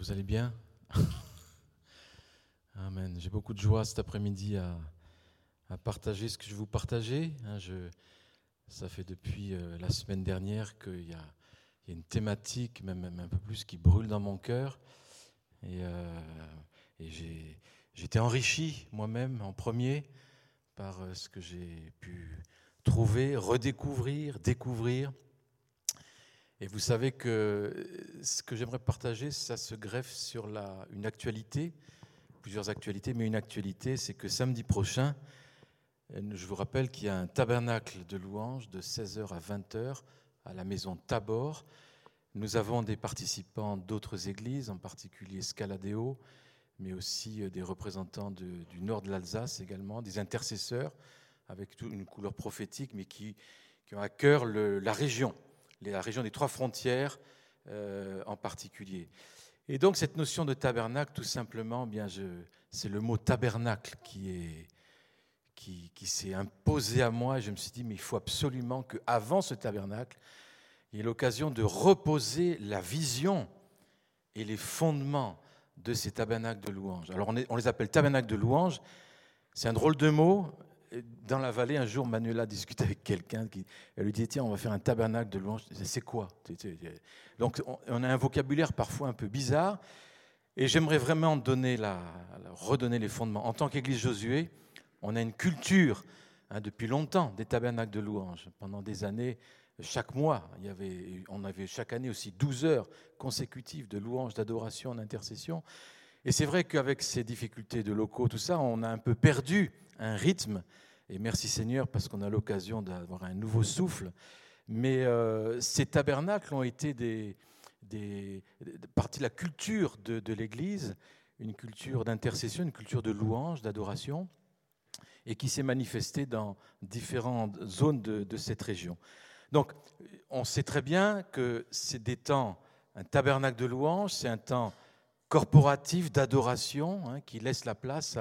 Vous allez bien? Amen. J'ai beaucoup de joie cet après-midi à partager ce que je vais vous partager. Ça fait depuis la semaine dernière qu'il y a une thématique, même un peu plus, qui brûle dans mon cœur. Et j'ai été enrichi moi-même en premier par ce que j'ai pu trouver, redécouvrir, découvrir. Et vous savez que ce que j'aimerais partager, ça se greffe sur une actualité, plusieurs actualités, mais une actualité, c'est que samedi prochain, je vous rappelle qu'il y a un tabernacle de louanges de 16h à 20h à la maison Tabor. Nous avons des participants d'autres églises, en particulier Scaladéo, mais aussi des représentants du nord de l'Alsace également, des intercesseurs avec une couleur prophétique, mais qui ont à cœur la région des trois frontières en particulier. Et donc cette notion de tabernacle, tout simplement, c'est le mot tabernacle qui s'est imposé à moi. Et je me suis dit, mais il faut absolument qu'avant ce tabernacle, il y ait l'occasion de reposer la vision et les fondements de ces tabernacles de louanges. Alors on les appelle tabernacles de louanges. C'est un drôle de mot. Dans la vallée, un jour, Manuela discutait avec quelqu'un. Elle lui dit, tiens, on va faire un tabernacle de louanges. C'est quoi? Donc, on a un vocabulaire parfois un peu bizarre. Et j'aimerais vraiment redonner les fondements. En tant qu'Église Josué, on a une culture, depuis longtemps, des tabernacles de louanges. Pendant des années, chaque mois, on avait chaque année aussi 12 heures consécutives de louanges, d'adoration, d'intercession. Et c'est vrai qu'avec ces difficultés de locaux, tout ça, on a un peu perdu un rythme. Et merci Seigneur parce qu'on a l'occasion d'avoir un nouveau souffle. Mais ces tabernacles ont été partie de la culture de l'Église, une culture d'intercession, une culture de louange, d'adoration, et qui s'est manifestée dans différentes zones de cette région. Donc, on sait très bien que c'est des temps, un tabernacle de louange, c'est un temps corporatif d'adoration qui laisse la place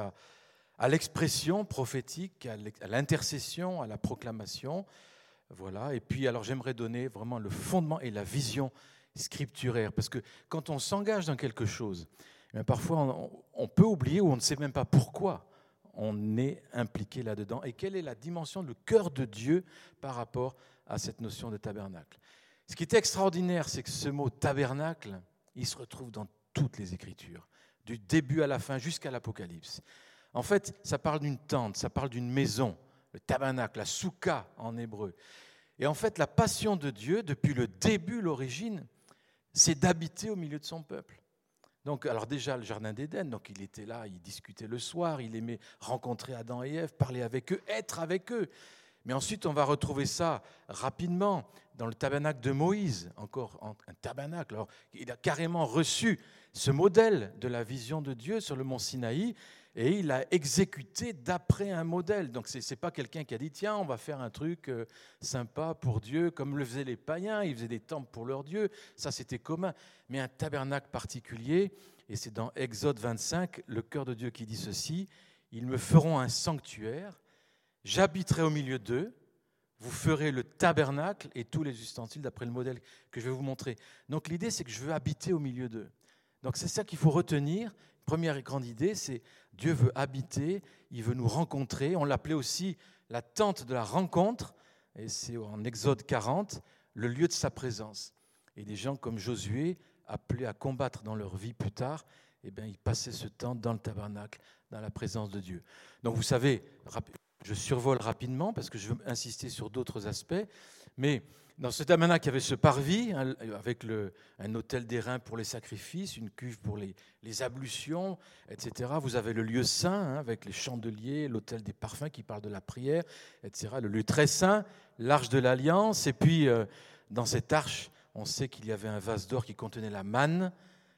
à l'expression prophétique, à l'intercession, à la proclamation. Voilà. Et puis, alors, j'aimerais donner vraiment le fondement et la vision scripturaire. Parce que quand on s'engage dans quelque chose, parfois, on peut oublier ou on ne sait même pas pourquoi on est impliqué là-dedans. Et quelle est la dimension, le cœur de Dieu par rapport à cette notion de tabernacle. Ce qui est extraordinaire, c'est que ce mot tabernacle, il se retrouve dans toutes les Écritures, du début à la fin jusqu'à l'Apocalypse. En fait, ça parle d'une tente, ça parle d'une maison, le tabernacle, la soukha en hébreu. Et en fait, la passion de Dieu, depuis le début, l'origine, c'est d'habiter au milieu de son peuple. Donc, alors déjà, le jardin d'Éden, donc il était là, il discutait le soir, il aimait rencontrer Adam et Ève, parler avec eux, être avec eux. Mais ensuite, on va retrouver ça rapidement dans le tabernacle de Moïse, encore un tabernacle. Alors, il a carrément reçu ce modèle de la vision de Dieu sur le mont Sinaï et il a exécuté d'après un modèle. Donc, ce n'est pas quelqu'un qui a dit, tiens, on va faire un truc sympa pour Dieu, comme le faisaient les païens, ils faisaient des temples pour leur Dieu, ça c'était commun. Mais un tabernacle particulier, et c'est dans Exode 25, le cœur de Dieu qui dit ceci, ils me feront un sanctuaire, j'habiterai au milieu d'eux, vous ferez le tabernacle et tous les ustensiles d'après le modèle que je vais vous montrer. Donc l'idée, c'est que je veux habiter au milieu d'eux. Donc c'est ça qu'il faut retenir. Première et grande idée, c'est Dieu veut habiter, il veut nous rencontrer. On l'appelait aussi la tente de la rencontre, et c'est en Exode 40, le lieu de sa présence. Et des gens comme Josué, appelés à combattre dans leur vie plus tard, ils passaient ce temps dans le tabernacle, dans la présence de Dieu. Donc vous savez, je survole rapidement parce que je veux insister sur d'autres aspects. Mais dans ce tabernacle, il y avait ce parvis avec un autel d'airain pour les sacrifices, une cuve pour les ablutions, etc. Vous avez le lieu saint avec les chandeliers, l'autel des parfums qui parle de la prière, etc. Le lieu très saint, l'arche de l'alliance. Et puis, dans cette arche, on sait qu'il y avait un vase d'or qui contenait la manne,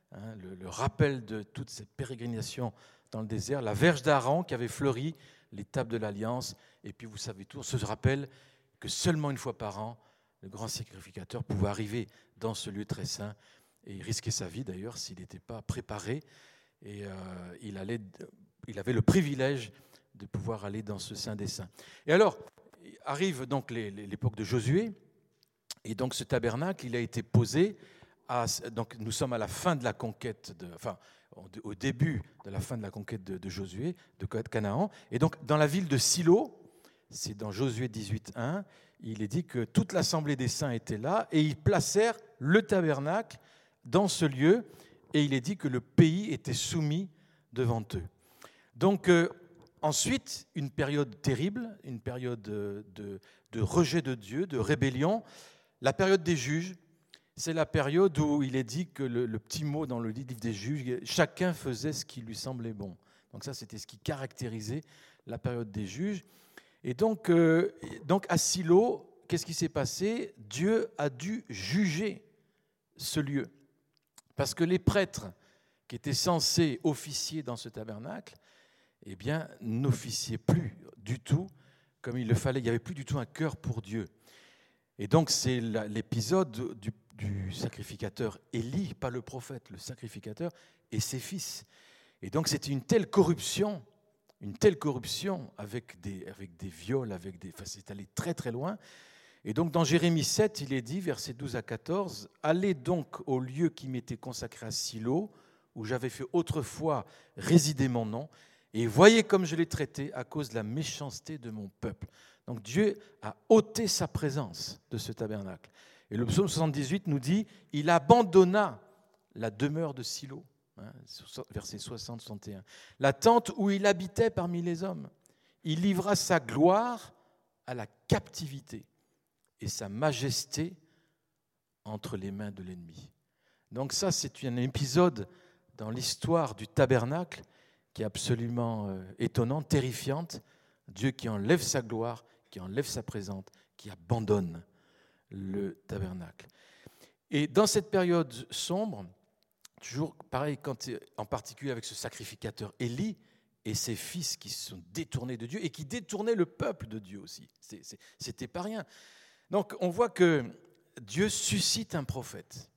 le rappel de toute cette pérégrination dans le désert, la verge d'Aaron qui avait fleuri, les tables de l'Alliance, et puis vous savez tout, on se rappelle que seulement une fois par an, le grand sacrificateur pouvait arriver dans ce lieu très saint et risquer sa vie d'ailleurs s'il n'était pas préparé, et il avait le privilège de pouvoir aller dans ce Saint des Saints. Et alors, arrive donc l'époque de Josué, et donc ce tabernacle, il a été posé donc nous sommes à la fin de la conquête, au début de la fin de la conquête de Josué, de Canaan. Et donc dans la ville de Silo, c'est dans Josué 18:1, il est dit que toute l'assemblée des saints était là et ils placèrent le tabernacle dans ce lieu et il est dit que le pays était soumis devant eux. Donc ensuite, une période terrible, une période de rejet de Dieu, de rébellion, la période des juges. C'est la période où il est dit que le petit mot dans le livre des juges, chacun faisait ce qui lui semblait bon. Donc ça, c'était ce qui caractérisait la période des juges. Et donc à Silo, qu'est-ce qui s'est passé ? Dieu a dû juger ce lieu. Parce que les prêtres qui étaient censés officier dans ce tabernacle, eh bien, n'officiaient plus du tout comme il le fallait. Il n'y avait plus du tout un cœur pour Dieu. Et donc, c'est l'épisode du sacrificateur Élie, pas le prophète, le sacrificateur, et ses fils. Et donc, c'était une telle corruption avec des viols, c'est allé très très loin. Et donc, dans Jérémie 7, il est dit, versets 12 à 14, « Allez donc au lieu qui m'était consacré à Silo, où j'avais fait autrefois résider mon nom, et voyez comme je l'ai traité à cause de la méchanceté de mon peuple. » Donc Dieu a ôté sa présence de ce tabernacle. Et le psaume 78 nous dit « Il abandonna la demeure de Silo », versets 60-61, la tente où il habitait parmi les hommes. Il livra sa gloire à la captivité et sa majesté entre les mains de l'ennemi. Donc ça, c'est un épisode dans l'histoire du tabernacle qui est absolument étonnant, terrifiante. Dieu qui enlève sa gloire, qui enlève sa présence, qui abandonne le tabernacle. Et dans cette période sombre, toujours pareil, en particulier avec ce sacrificateur Élie et ses fils qui se sont détournés de Dieu et qui détournaient le peuple de Dieu aussi. C'était pas rien. Donc on voit que Dieu suscite un prophète.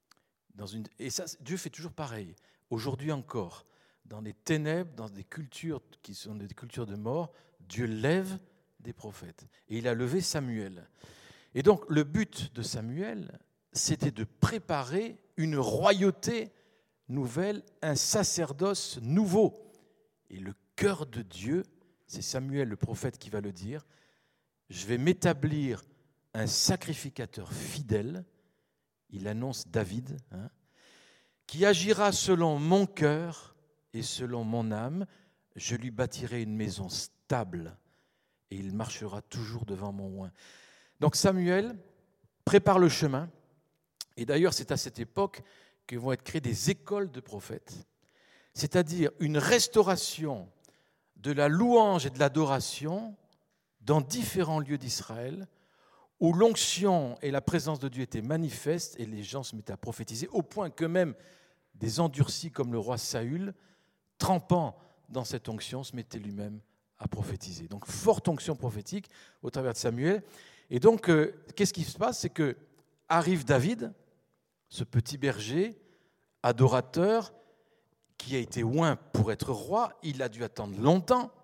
Et ça, Dieu fait toujours pareil. Aujourd'hui encore, dans les ténèbres, dans des cultures qui sont des cultures de mort, Dieu lève des prophètes. Et il a levé Samuel. Et donc, le but de Samuel, c'était de préparer une royauté nouvelle, un sacerdoce nouveau. Et le cœur de Dieu, c'est Samuel le prophète qui va le dire, je vais m'établir un sacrificateur fidèle, il annonce David, qui agira selon mon cœur et selon mon âme, je lui bâtirai une maison stable et il marchera toujours devant mon oint. Donc Samuel prépare le chemin. Et d'ailleurs, c'est à cette époque que vont être créées des écoles de prophètes, c'est-à-dire une restauration de la louange et de l'adoration dans différents lieux d'Israël où l'onction et la présence de Dieu étaient manifestes et les gens se mettaient à prophétiser, au point que même des endurcis comme le roi Saül, trempant dans cette onction, se mettait lui-même à prophétiser. Donc, forte onction prophétique au travers de Samuel. Et donc, qu'est-ce qui se passe ? C'est que arrive David, ce petit berger, adorateur, qui a été oint pour être roi. Il a dû attendre longtemps,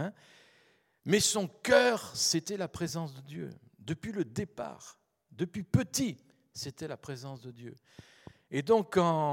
mais son cœur, c'était la présence de Dieu. Depuis le départ, depuis petit, c'était la présence de Dieu. Et donc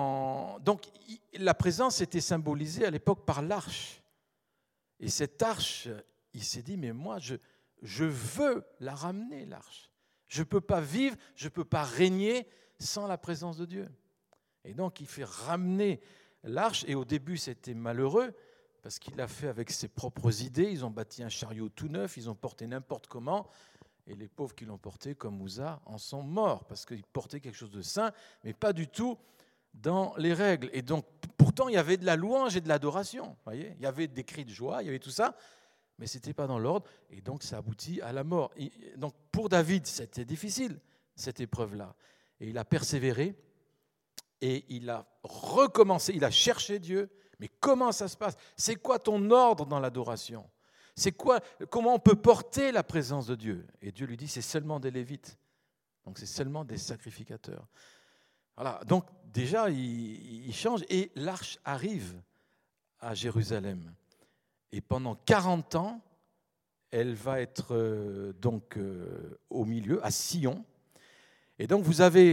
la présence était symbolisée à l'époque par l'arche. Et cette arche, il s'est dit, mais moi, je veux la ramener, l'arche. Je ne peux pas vivre, je ne peux pas régner sans la présence de Dieu. Et donc, il fait ramener l'arche. Et au début, c'était malheureux, parce qu'il l'a fait avec ses propres idées. Ils ont bâti un chariot tout neuf, ils ont porté n'importe comment. Et les pauvres qui l'ont porté, comme Uza, en sont morts, parce qu'ils portaient quelque chose de saint, mais pas du tout dans les règles. Et donc, pourtant, il y avait de la louange et de l'adoration. Voyez, il y avait des cris de joie, il y avait tout ça, mais ce n'était pas dans l'ordre, et donc ça aboutit à la mort. Et donc, pour David, c'était difficile, cette épreuve-là. Et il a persévéré, et il a recommencé, il a cherché Dieu. Mais comment ça se passe ? C'est quoi ton ordre dans l'adoration ? C'est quoi ? Comment on peut porter la présence de Dieu ? Et Dieu lui dit, c'est seulement des Lévites. Donc c'est seulement des sacrificateurs. Voilà. Donc déjà, il change et l'arche arrive à Jérusalem. Et pendant 40 ans, elle va être au milieu, à Sion. Et donc vous avez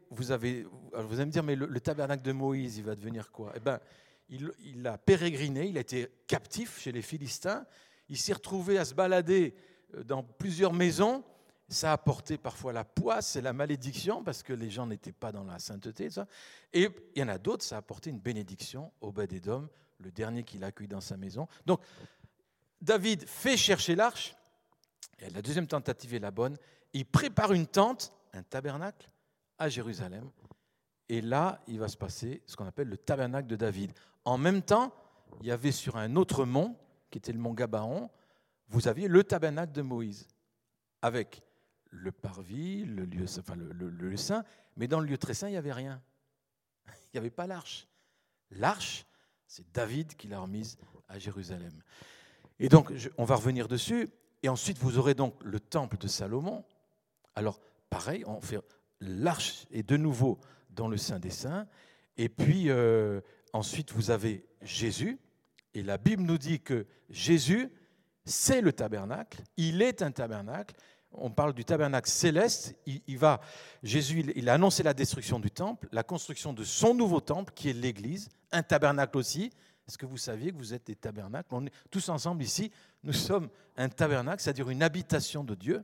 vous allez me dire, mais le tabernacle de Moïse, il va devenir quoi? Eh bien, il a pérégriné, il a été captif chez les Philistins, il s'est retrouvé à se balader dans plusieurs maisons. Ça a apporté parfois la poisse et la malédiction, parce que les gens n'étaient pas dans la sainteté. Ça. Et il y en a d'autres, ça a apporté une bénédiction, Obed-Édom, le dernier qu'il a accueilli dans sa maison. Donc, David fait chercher l'arche, et la deuxième tentative est la bonne. Il prépare une tente, un tabernacle, à Jérusalem. Et là, il va se passer ce qu'on appelle le tabernacle de David. En même temps, il y avait sur un autre mont, qui était le mont Gabaon, vous aviez le tabernacle de Moïse, avec le parvis, le lieu, enfin le saint, mais dans le lieu très saint, il n'y avait rien. Il n'y avait pas l'arche. L'arche, c'est David qui l'a remise à Jérusalem. Et donc, on va revenir dessus, et ensuite, vous aurez donc le temple de Salomon. Alors, pareil, l'arche est de nouveau dans le Saint des Saints, et puis ensuite, vous avez Jésus, et la Bible nous dit que Jésus, c'est le tabernacle, il est un tabernacle. On parle du tabernacle céleste. Jésus, il a annoncé la destruction du temple, la construction de son nouveau temple, qui est l'Église, un tabernacle aussi. Est-ce que vous saviez que vous êtes des tabernacles? On est tous ensemble ici, nous sommes un tabernacle, c'est-à-dire une habitation de Dieu.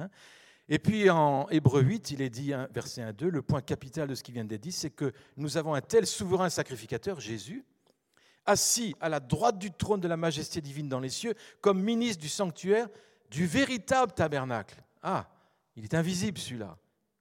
Et puis en Hébreux 8, il est dit, verset 1-2, le point capital de ce qui vient d'être dit, c'est que nous avons un tel souverain sacrificateur, Jésus, assis à la droite du trône de la majesté divine dans les cieux, comme ministre du sanctuaire, du véritable tabernacle. Ah, il est invisible celui-là.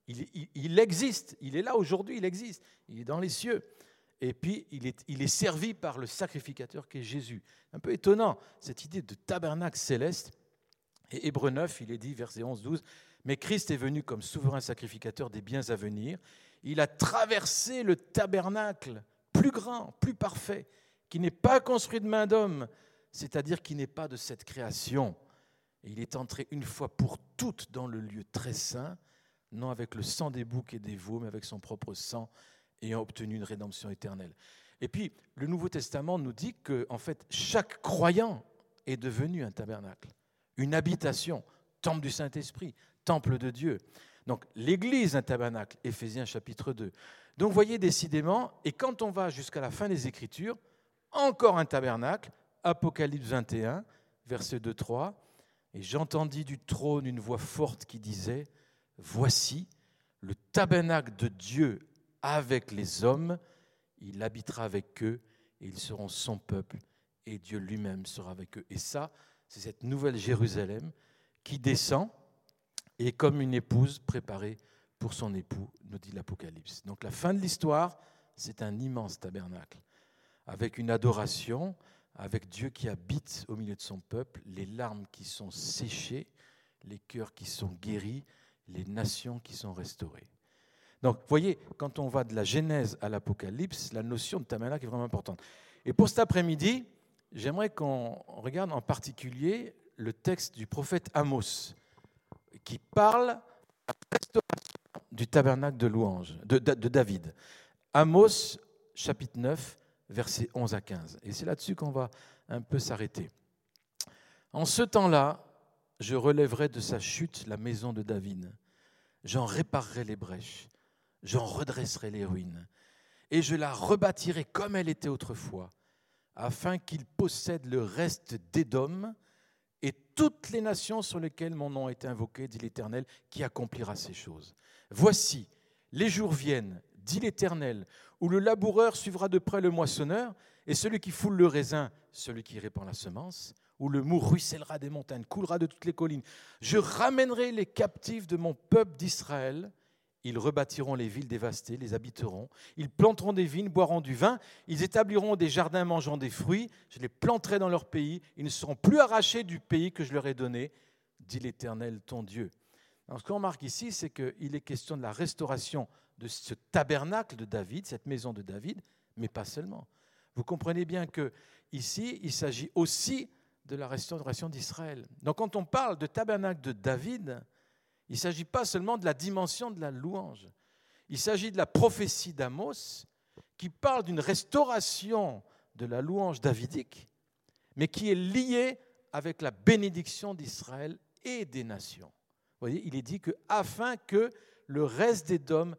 Il existe, il est là aujourd'hui, il existe. Il est dans les cieux. Et puis, il est servi par le sacrificateur qui est Jésus. Un peu étonnant, cette idée de tabernacle céleste. Et Hébreux 9, il est dit, verset 11-12, « Mais Christ est venu comme souverain sacrificateur des biens à venir. Il a traversé le tabernacle plus grand, plus parfait, qui n'est pas construit de main d'homme, c'est-à-dire qui n'est pas de cette création. Et il est entré une fois pour toutes dans le lieu très saint, non avec le sang des boucs et des veaux, mais avec son propre sang, ayant obtenu une rédemption éternelle. » Et puis, le Nouveau Testament nous dit que, en fait, chaque croyant est devenu un tabernacle, une habitation, temple du Saint-Esprit, temple de Dieu. Donc, l'Église, un tabernacle, Éphésiens chapitre 2. Donc, vous voyez décidément, et quand on va jusqu'à la fin des Écritures, encore un tabernacle, Apocalypse 21, verset 2-3, « Et j'entendis du trône une voix forte qui disait, « Voici le tabernacle de Dieu avec les hommes, il habitera avec eux, et ils seront son peuple, et Dieu lui-même sera avec eux. » Et ça, c'est cette nouvelle Jérusalem qui descend, et comme une épouse préparée pour son époux, nous dit l'Apocalypse. Donc la fin de l'histoire, c'est un immense tabernacle, avec une adoration, avec Dieu qui habite au milieu de son peuple, les larmes qui sont séchées, les cœurs qui sont guéris, les nations qui sont restaurées. Donc, vous voyez, quand on va de la Genèse à l'Apocalypse, la notion de tabernacle est vraiment importante. Et pour cet après-midi, j'aimerais qu'on regarde en particulier le texte du prophète Amos, qui parle de la restauration du tabernacle de louange, de David. Amos, chapitre 9, versets 11 à 15. Et c'est là-dessus qu'on va un peu s'arrêter. « En ce temps-là, je relèverai de sa chute la maison de David. J'en réparerai les brèches. J'en redresserai les ruines. Et je la rebâtirai comme elle était autrefois, afin qu'il possède le reste d'Édom et toutes les nations sur lesquelles mon nom est invoqué, dit l'Éternel, qui accomplira ces choses. Voici, les jours viennent, dit l'Éternel, où le laboureur suivra de près le moissonneur, et celui qui foule le raisin, celui qui répand la semence, où le mou ruissellera des montagnes, coulera de toutes les collines. Je ramènerai les captifs de mon peuple d'Israël. Ils rebâtiront les villes dévastées, les habiteront. Ils planteront des vignes, boiront du vin. Ils établiront des jardins mangeant des fruits. Je les planterai dans leur pays. Ils ne seront plus arrachés du pays que je leur ai donné, dit l'Éternel ton Dieu. Alors, ce qu'on remarque ici, c'est qu'il est question de la restauration de ce tabernacle de David, cette maison de David, mais pas seulement. Vous comprenez bien qu'ici, il s'agit aussi de la restauration d'Israël. Donc quand on parle de tabernacle de David, il ne s'agit pas seulement de la dimension de la louange. Il s'agit de la prophétie d'Amos qui parle d'une restauration de la louange davidique, mais qui est liée avec la bénédiction d'Israël et des nations. Vous voyez, il est dit que afin que le reste d'Édom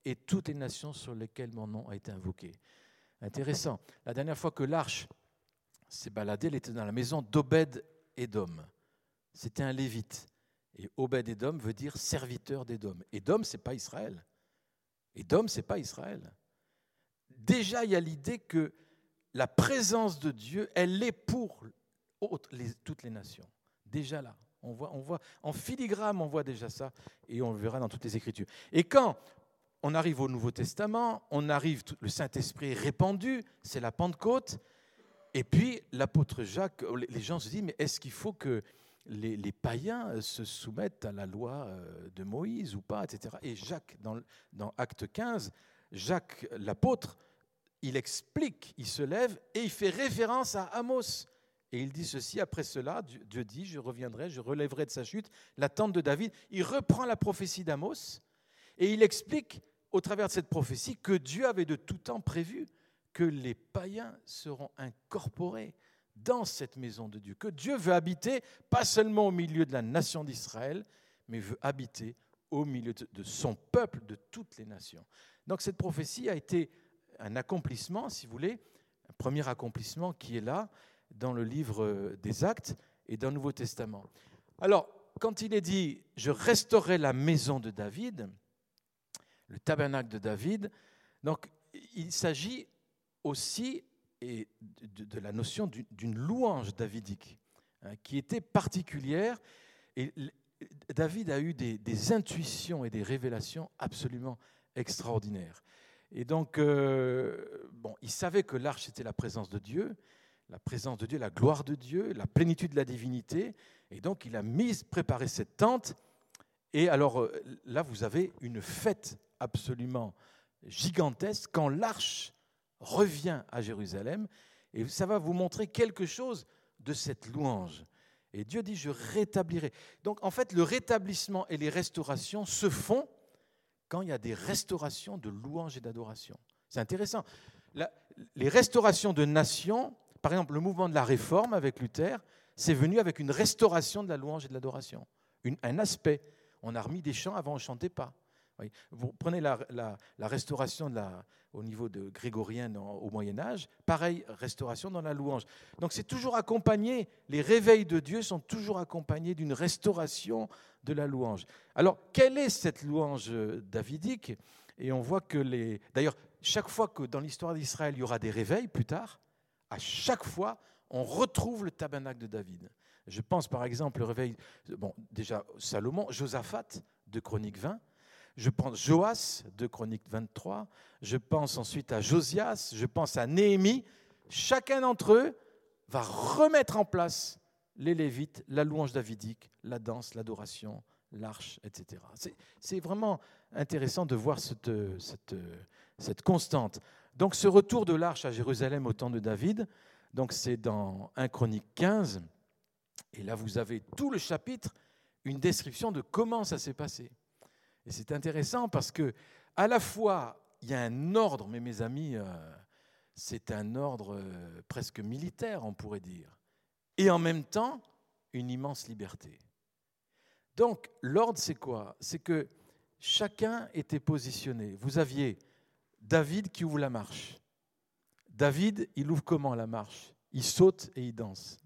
et toutes les nations sur lesquelles mon nom a été invoqué. Intéressant. La dernière fois que l'arche s'est baladée, elle était dans la maison d'Obed-Édom. C'était un lévite. Et Obed-Édom veut dire serviteur d'Édom. Édom, ce n'est pas Israël. Édom, ce n'est pas Israël. Déjà, il y a l'idée que la présence de Dieu, elle est pour toutes les nations. Déjà là, on voit en filigrane, on voit déjà ça, et on le verra dans toutes les Écritures. Et quand on arrive au Nouveau Testament, le Saint-Esprit est répandu, c'est la Pentecôte, et puis l'apôtre Jacques, les gens se disent, mais est-ce qu'il faut que les païens se soumettent à la loi de Moïse ou pas, etc. Et Jacques, dans Acte 15, Jacques, l'apôtre, il explique, il se lève et il fait référence à Amos. Et il dit ceci, après cela, Dieu dit, je reviendrai, je relèverai de sa chute la tente de David. Il reprend la prophétie d'Amos et il explique, au travers de cette prophétie, que Dieu avait de tout temps prévu que les païens seront incorporés dans cette maison de Dieu, que Dieu veut habiter, pas seulement au milieu de la nation d'Israël, mais veut habiter au milieu de son peuple, de toutes les nations. Donc cette prophétie a été un accomplissement, si vous voulez, un premier accomplissement qui est là, dans le livre des Actes et dans le Nouveau Testament. Alors, quand il est dit « je restaurerai la maison de David », le tabernacle de David, donc il s'agit aussi et de la notion d'une louange davidique, qui était particulière. Et David a eu des intuitions et des révélations absolument extraordinaires. Et donc, il savait que l'arche était la présence de Dieu, la gloire de Dieu, la plénitude de la divinité. Et donc, il a préparé cette tente. Et alors, là, vous avez une fête absolument gigantesque quand l'arche revient à Jérusalem, et ça va vous montrer quelque chose de cette louange. Et Dieu dit, je rétablirai. Donc, en fait, le rétablissement et les restaurations se font quand il y a des restaurations de louange et d'adoration. C'est intéressant. Les restaurations de nations, par exemple, le mouvement de la Réforme avec Luther, c'est venu avec une restauration de la louange et de l'adoration. Un aspect. On a remis des chants, avant on ne chantait pas. Vous prenez la restauration au niveau de grégorien au Moyen-Âge, pareil, restauration dans la louange. Donc c'est toujours accompagné, les réveils de Dieu sont toujours accompagnés d'une restauration de la louange. Alors, quelle est cette louange davidique ? Et on voit que d'ailleurs, chaque fois que dans l'histoire d'Israël, il y aura des réveils plus tard, à chaque fois, on retrouve le tabernacle de David. Je pense par exemple au réveil, déjà Salomon, Josaphat de Chroniques 20, je pense Joas de Chroniques 23, je pense ensuite à Josias, je pense à Néhémie. Chacun d'entre eux va remettre en place les Lévites, la louange davidique, la danse, l'adoration, l'arche, etc. C'est vraiment intéressant de voir cette constante. Donc ce retour de l'arche à Jérusalem au temps de David, donc c'est dans 1 Chroniques 15, et là vous avez tout le chapitre, une description de comment ça s'est passé. Et c'est intéressant parce que à la fois il y a un ordre, mais mes amis, c'est un ordre presque militaire, on pourrait dire, et en même temps une immense liberté. Donc l'ordre, c'est quoi ? C'est que chacun était positionné. Vous aviez David qui ouvre la marche. David, il ouvre comment la marche ? Il saute et il danse.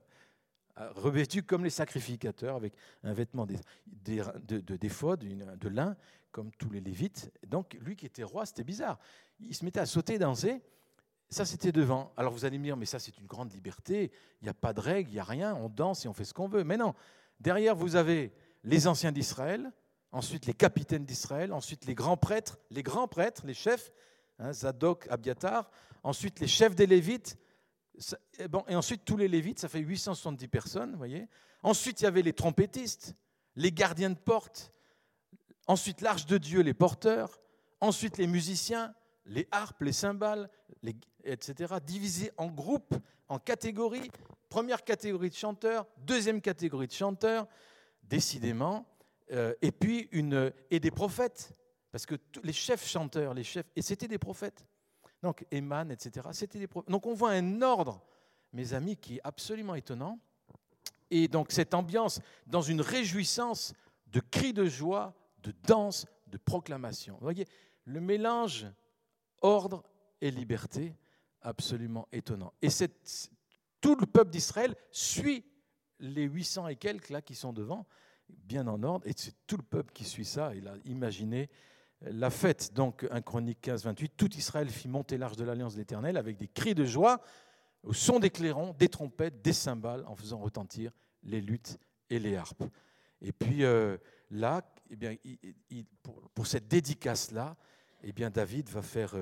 Revêtu comme les sacrificateurs, avec un vêtement d'éphod, de lin, comme tous les Lévites. Donc, lui qui était roi, c'était bizarre. Il se mettait à sauter et danser. Ça, c'était devant. Alors, vous allez me dire, mais ça, c'est une grande liberté. Il n'y a pas de règles, il n'y a rien. On danse et on fait ce qu'on veut. Mais non. Derrière, vous avez les anciens d'Israël, ensuite les capitaines d'Israël, ensuite les grands prêtres, les chefs, Zadok, Abiatar, ensuite les chefs des Lévites. Et ensuite, tous les Lévites, ça fait 870 personnes, vous voyez. Ensuite, il y avait les trompettistes, les gardiens de porte. Ensuite, l'arche de Dieu, les porteurs. Ensuite, les musiciens, les harpes, les cymbales, etc. Divisés en groupes, en catégories. Première catégorie de chanteurs, deuxième catégorie de chanteurs, décidément. Et puis, et des prophètes. Parce que les chefs chanteurs, et c'était des prophètes. Donc, Éman, etc. C'était des prophètes. Donc, on voit un ordre, mes amis, qui est absolument étonnant. Et donc, cette ambiance, dans une réjouissance de cris de joie, de danse, de proclamation. Vous voyez, le mélange ordre et liberté, absolument étonnant. Et tout le peuple d'Israël suit les 800 et quelques là qui sont devant, bien en ordre, et c'est tout le peuple qui suit ça. Il a imaginé la fête. Donc 1 Chronique 15, 28, tout Israël fit monter l'arche de l'Alliance de l'Éternel avec des cris de joie, au son des clairons, des trompettes, des cymbales, en faisant retentir les luttes et les harpes. Et puis là, eh bien, pour cette dédicace-là, eh bien, David va faire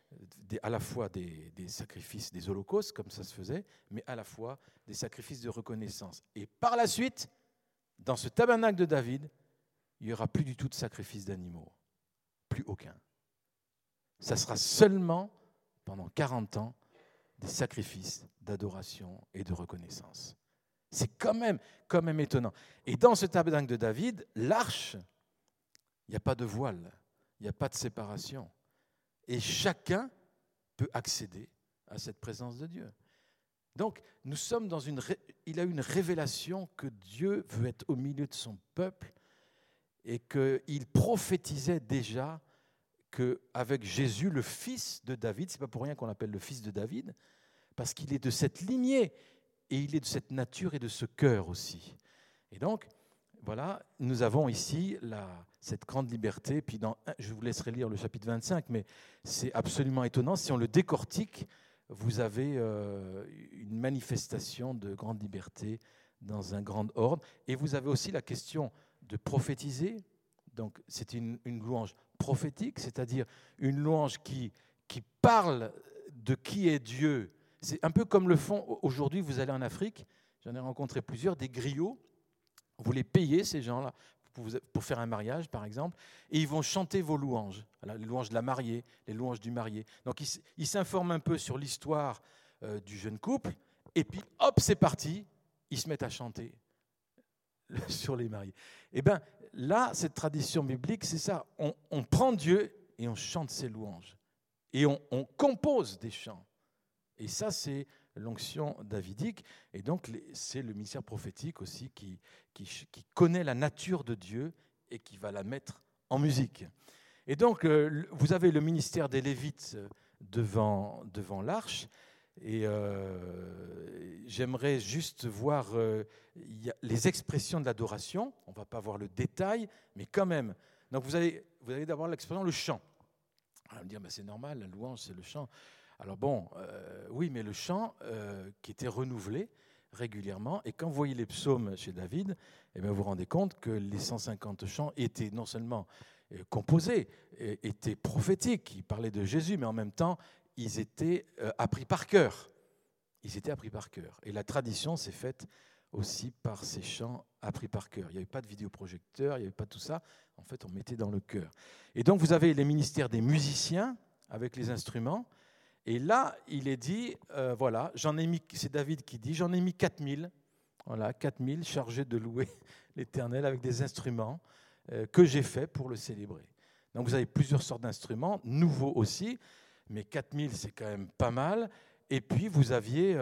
à la fois des sacrifices, des holocaustes, comme ça se faisait, mais à la fois des sacrifices de reconnaissance. Et par la suite, dans ce tabernacle de David, il n'y aura plus du tout de sacrifice d'animaux. Plus aucun. Ça sera seulement, pendant 40 ans, des sacrifices d'adoration et de reconnaissance. C'est quand même étonnant. Et dans ce tabernacle de David, l'arche, il n'y a pas de voile, il n'y a pas de séparation. Et chacun peut accéder à cette présence de Dieu. Donc, nous sommes il a eu une révélation que Dieu veut être au milieu de son peuple et qu'il prophétisait déjà qu'avec Jésus, le fils de David, ce n'est pas pour rien qu'on l'appelle le fils de David, parce qu'il est de cette lignée et il est de cette nature et de ce cœur aussi. Et donc, voilà, nous avons ici cette grande liberté. Puis je vous laisserai lire le chapitre 25, mais c'est absolument étonnant. Si on le décortique, vous avez une manifestation de grande liberté dans un grand ordre. Et vous avez aussi la question de prophétiser. Donc, c'est une louange prophétique, c'est-à-dire une louange qui parle de qui est Dieu. C'est un peu comme le font aujourd'hui, vous allez en Afrique, j'en ai rencontré plusieurs, des griots. Vous les payez, ces gens-là, pour faire un mariage, par exemple, et ils vont chanter vos louanges. Voilà, les louanges de la mariée, les louanges du marié. Donc, ils s'informent un peu sur l'histoire du jeune couple, et puis, hop, c'est parti, ils se mettent à chanter sur les mariés. Eh bien, là, cette tradition biblique, c'est ça. On prend Dieu et on chante ses louanges. Et on compose des chants. Et ça, c'est l'onction davidique. Et donc, c'est le ministère prophétique aussi qui connaît la nature de Dieu et qui va la mettre en musique. Et donc, vous avez le ministère des Lévites devant l'arche. Et j'aimerais juste voir les expressions de l'adoration. On ne va pas voir le détail, mais quand même. Donc, vous avez d'abord l'expression, le chant. On va me dire, c'est normal, la louange, c'est le chant. Alors bon, oui, mais le chant qui était renouvelé régulièrement, et quand vous voyez les psaumes chez David, eh bien, vous vous rendez compte que les 150 chants étaient non seulement composés, étaient prophétiques, ils parlaient de Jésus, mais en même temps, ils étaient appris par cœur. Ils étaient appris par cœur. Et la tradition s'est faite aussi par ces chants appris par cœur. Il n'y avait pas de vidéoprojecteur, il n'y avait pas tout ça. En fait, on mettait dans le cœur. Et donc, vous avez les ministères des musiciens avec les instruments. Et là, il est dit, voilà, c'est David qui dit, j'en ai mis 4000, voilà, 4000 chargés de louer l'Éternel avec des instruments que j'ai faits pour le célébrer. Donc vous avez plusieurs sortes d'instruments, nouveaux aussi, mais 4000 c'est quand même pas mal. Et puis vous aviez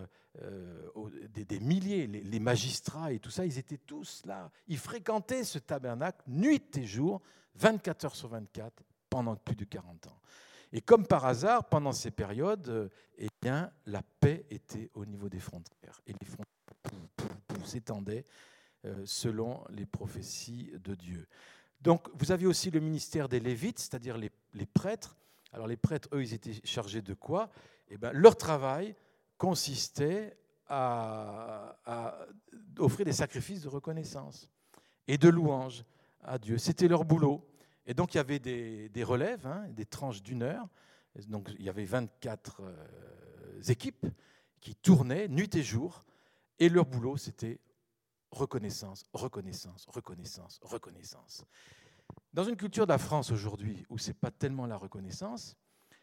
des milliers, les magistrats et tout ça, ils étaient tous là. Ils fréquentaient ce tabernacle nuit et jour, 24 heures sur 24, pendant plus de 40 ans. Et comme par hasard, pendant ces périodes, eh bien, la paix était au niveau des frontières. Et les frontières s'étendaient selon les prophéties de Dieu. Donc, vous avez aussi le ministère des Lévites, c'est-à-dire les prêtres. Alors, les prêtres, eux, ils étaient chargés de quoi ? Eh bien, leur travail consistait à offrir des sacrifices de reconnaissance et de louange à Dieu. C'était leur boulot. Et donc, il y avait des relèves, des tranches d'une heure. Donc, il y avait 24 équipes qui tournaient nuit et jour. Et leur boulot, c'était reconnaissance, reconnaissance, reconnaissance, reconnaissance. Dans une culture de la France aujourd'hui, où ce n'est pas tellement la reconnaissance,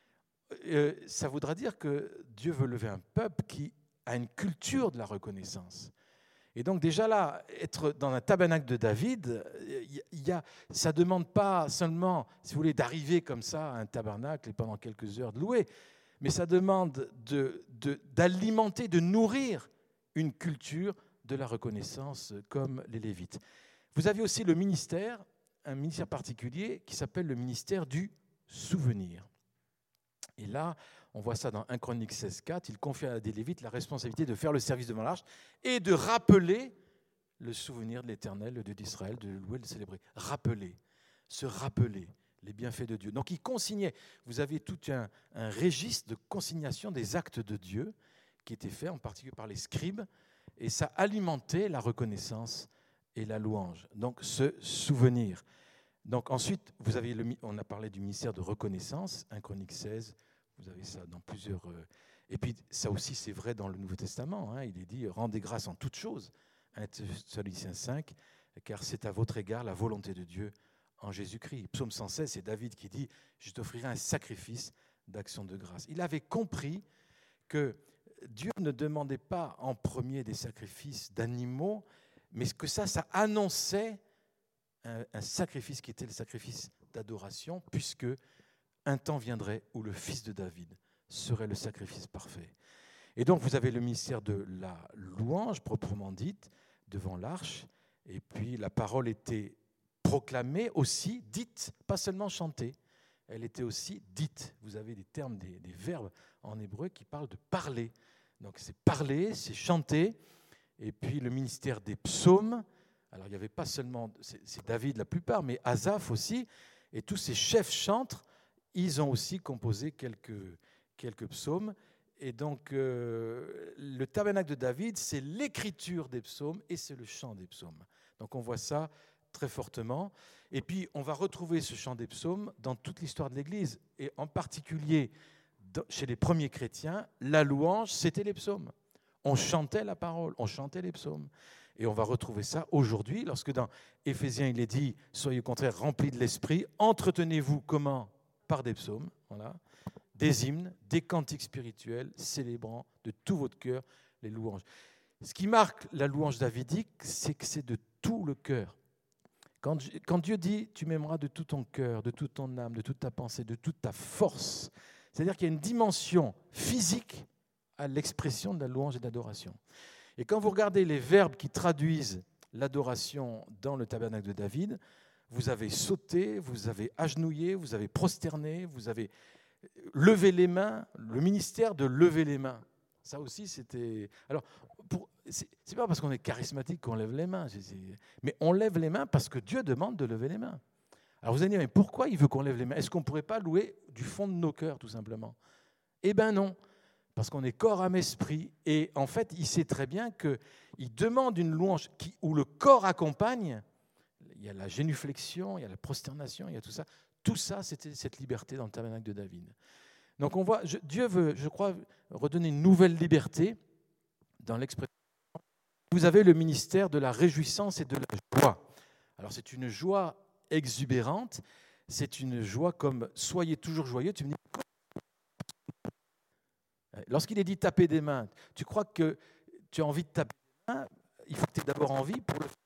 ça voudra dire que Dieu veut lever un peuple qui a une culture de la reconnaissance. Et donc déjà là, être dans un tabernacle de David, ça ne demande pas seulement, si vous voulez, d'arriver comme ça à un tabernacle et pendant quelques heures de louer, mais ça demande d'alimenter, de nourrir une culture de la reconnaissance comme les Lévites. Vous avez aussi le ministère, un ministère particulier qui s'appelle le ministère du souvenir. Et là, on voit ça dans 1 Chronique 16,4. Il confie à des Lévites la responsabilité de faire le service devant l'arche et de rappeler le souvenir de l'Éternel, le Dieu d'Israël, de le louer, de le célébrer. Rappeler, se rappeler les bienfaits de Dieu. Donc il consignait, vous avez tout un registre de consignation des actes de Dieu qui était fait en particulier par les scribes, et ça alimentait la reconnaissance et la louange. Donc se souvenir. Donc ensuite, on a parlé du ministère de reconnaissance, 1 Chronique 16, vous avez ça dans plusieurs... Et puis ça aussi c'est vrai dans le Nouveau Testament, hein, il est dit « Rendez grâce en toutes choses », 1 Thessaloniciens 5, car c'est à votre égard la volonté de Dieu en Jésus-Christ. Psaume 116, c'est David qui dit « Je t'offrirai un sacrifice d'action de grâce ». Il avait compris que Dieu ne demandait pas en premier des sacrifices d'animaux, mais que ça annonçait un sacrifice qui était le sacrifice d'adoration, puisque un temps viendrait où le fils de David serait le sacrifice parfait. Et donc vous avez le ministère de la louange proprement dite devant l'arche, et puis la parole était proclamée aussi, dite, pas seulement chantée, elle était aussi dite. Vous avez des termes, des verbes en hébreu qui parlent de parler. Donc c'est parler, c'est chanter, et puis le ministère des psaumes. Alors il n'y avait pas seulement, c'est David la plupart, mais Asaph aussi, et tous ces chefs chantres, ils ont aussi composé quelques psaumes. Et donc le tabernacle de David, c'est l'écriture des psaumes et c'est le chant des psaumes. Donc on voit ça très fortement. Et puis on va retrouver ce chant des psaumes dans toute l'histoire de l'Église, et en particulier chez les premiers chrétiens, la louange, c'était les psaumes. On chantait la parole, on chantait les psaumes. Et on va retrouver ça aujourd'hui, lorsque dans Éphésiens, il est dit « Soyez au contraire remplis de l'esprit, entretenez-vous comment ? Par des psaumes, voilà, des hymnes, des cantiques spirituels, célébrant de tout votre cœur les louanges. » Ce qui marque la louange davidique, c'est que c'est de tout le cœur. Quand Dieu dit « Tu m'aimeras de tout ton cœur, de toute ton âme, de toute ta pensée, de toute ta force », c'est-à-dire qu'il y a une dimension physique à l'expression de la louange et de l'adoration. Et quand vous regardez les verbes qui traduisent l'adoration dans le tabernacle de David, vous avez sauté, vous avez agenouillé, vous avez prosterné, vous avez levé les mains, le ministère de lever les mains. Ça aussi, c'était... Alors, c'est pas parce qu'on est charismatique qu'on lève les mains, mais on lève les mains parce que Dieu demande de lever les mains. Alors vous allez dire, mais pourquoi il veut qu'on lève les mains ? Est-ce qu'on ne pourrait pas louer du fond de nos cœurs, tout simplement ? Eh bien non, parce qu'on est corps, âme, esprit, et en fait, il sait très bien qu'il demande une louange où le corps accompagne. Il y a la génuflexion, il y a la prosternation, il y a tout ça. Tout ça, c'était cette liberté dans le tabernacle de David. Donc on voit, Dieu veut, je crois, redonner une nouvelle liberté dans l'expression. Vous avez le ministère de la réjouissance et de la joie. Alors c'est une joie exubérante, c'est une joie comme « soyez toujours joyeux ». Tu me dis, lorsqu'il est dit « taper des mains », tu crois que tu as envie de taper des mains, il faut que tu aies d'abord envie pour le faire.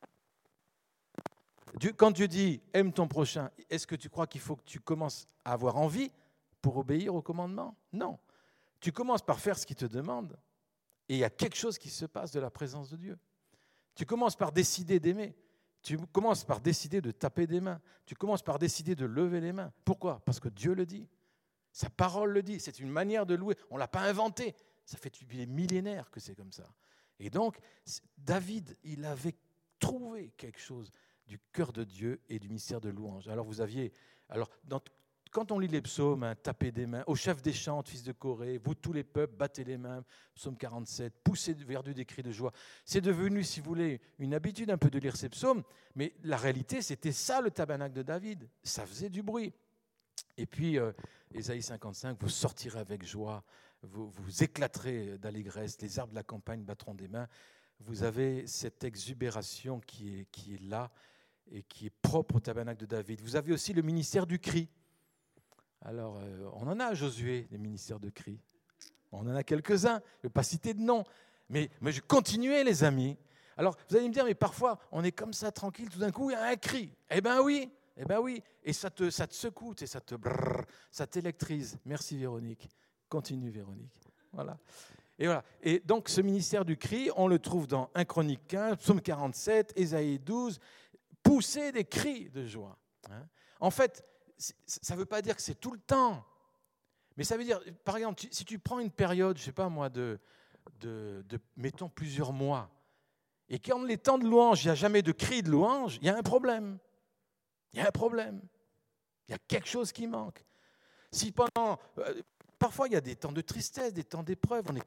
Quand Dieu dit « aime ton prochain », est-ce que tu crois qu'il faut que tu commences à avoir envie pour obéir au commandement ? Non. Tu commences par faire ce qu'il te demande, et il y a quelque chose qui se passe de la présence de Dieu. Tu commences par décider d'aimer. Tu commences par décider de taper des mains. Tu commences par décider de lever les mains. Pourquoi ? Parce que Dieu le dit. Sa parole le dit. C'est une manière de louer. On ne l'a pas inventé. Ça fait depuis des millénaires que c'est comme ça. Et donc, David, il avait trouvé quelque chose du cœur de Dieu et du mystère de louange. Alors quand on lit les psaumes, tapez des mains, au chef des chants, fils de Corée, vous tous les peuples, battez les mains, psaume 47, poussez vers Dieu des cris de joie. C'est devenu, si vous voulez, une habitude un peu de lire ces psaumes, mais la réalité, c'était ça le tabernacle de David. Ça faisait du bruit. Et puis, Ésaïe 55, vous sortirez avec joie, vous éclaterez d'allégresse, les arbres de la campagne battront des mains. Vous avez cette exubération qui est là et qui est propre au tabernacle de David. Vous avez aussi le ministère du cri. Alors, on en a à Josué, des ministères de cri. On en a quelques-uns, je ne vais pas citer de nom, mais je continuais, les amis. Alors, vous allez me dire, mais parfois, on est comme ça, tranquille, tout d'un coup, il y a un cri. Eh bien oui, et ça te secoue, ça t'électrise. Merci Véronique. Continue Véronique. Voilà. Et donc, ce ministère du cri, on le trouve dans 1 Chronique 15, psaume 47, Ésaïe 12, pousser des cris de joie. En fait, ça ne veut pas dire que c'est tout le temps. Mais ça veut dire, par exemple, si tu prends une période, je ne sais pas moi, de mettons plusieurs mois, et qu'en les temps de louange, il n'y a jamais de cri de louange, il y a un problème. Il y a un problème. Il y a quelque chose qui manque. Si parfois il y a des temps de tristesse, des temps d'épreuve, on est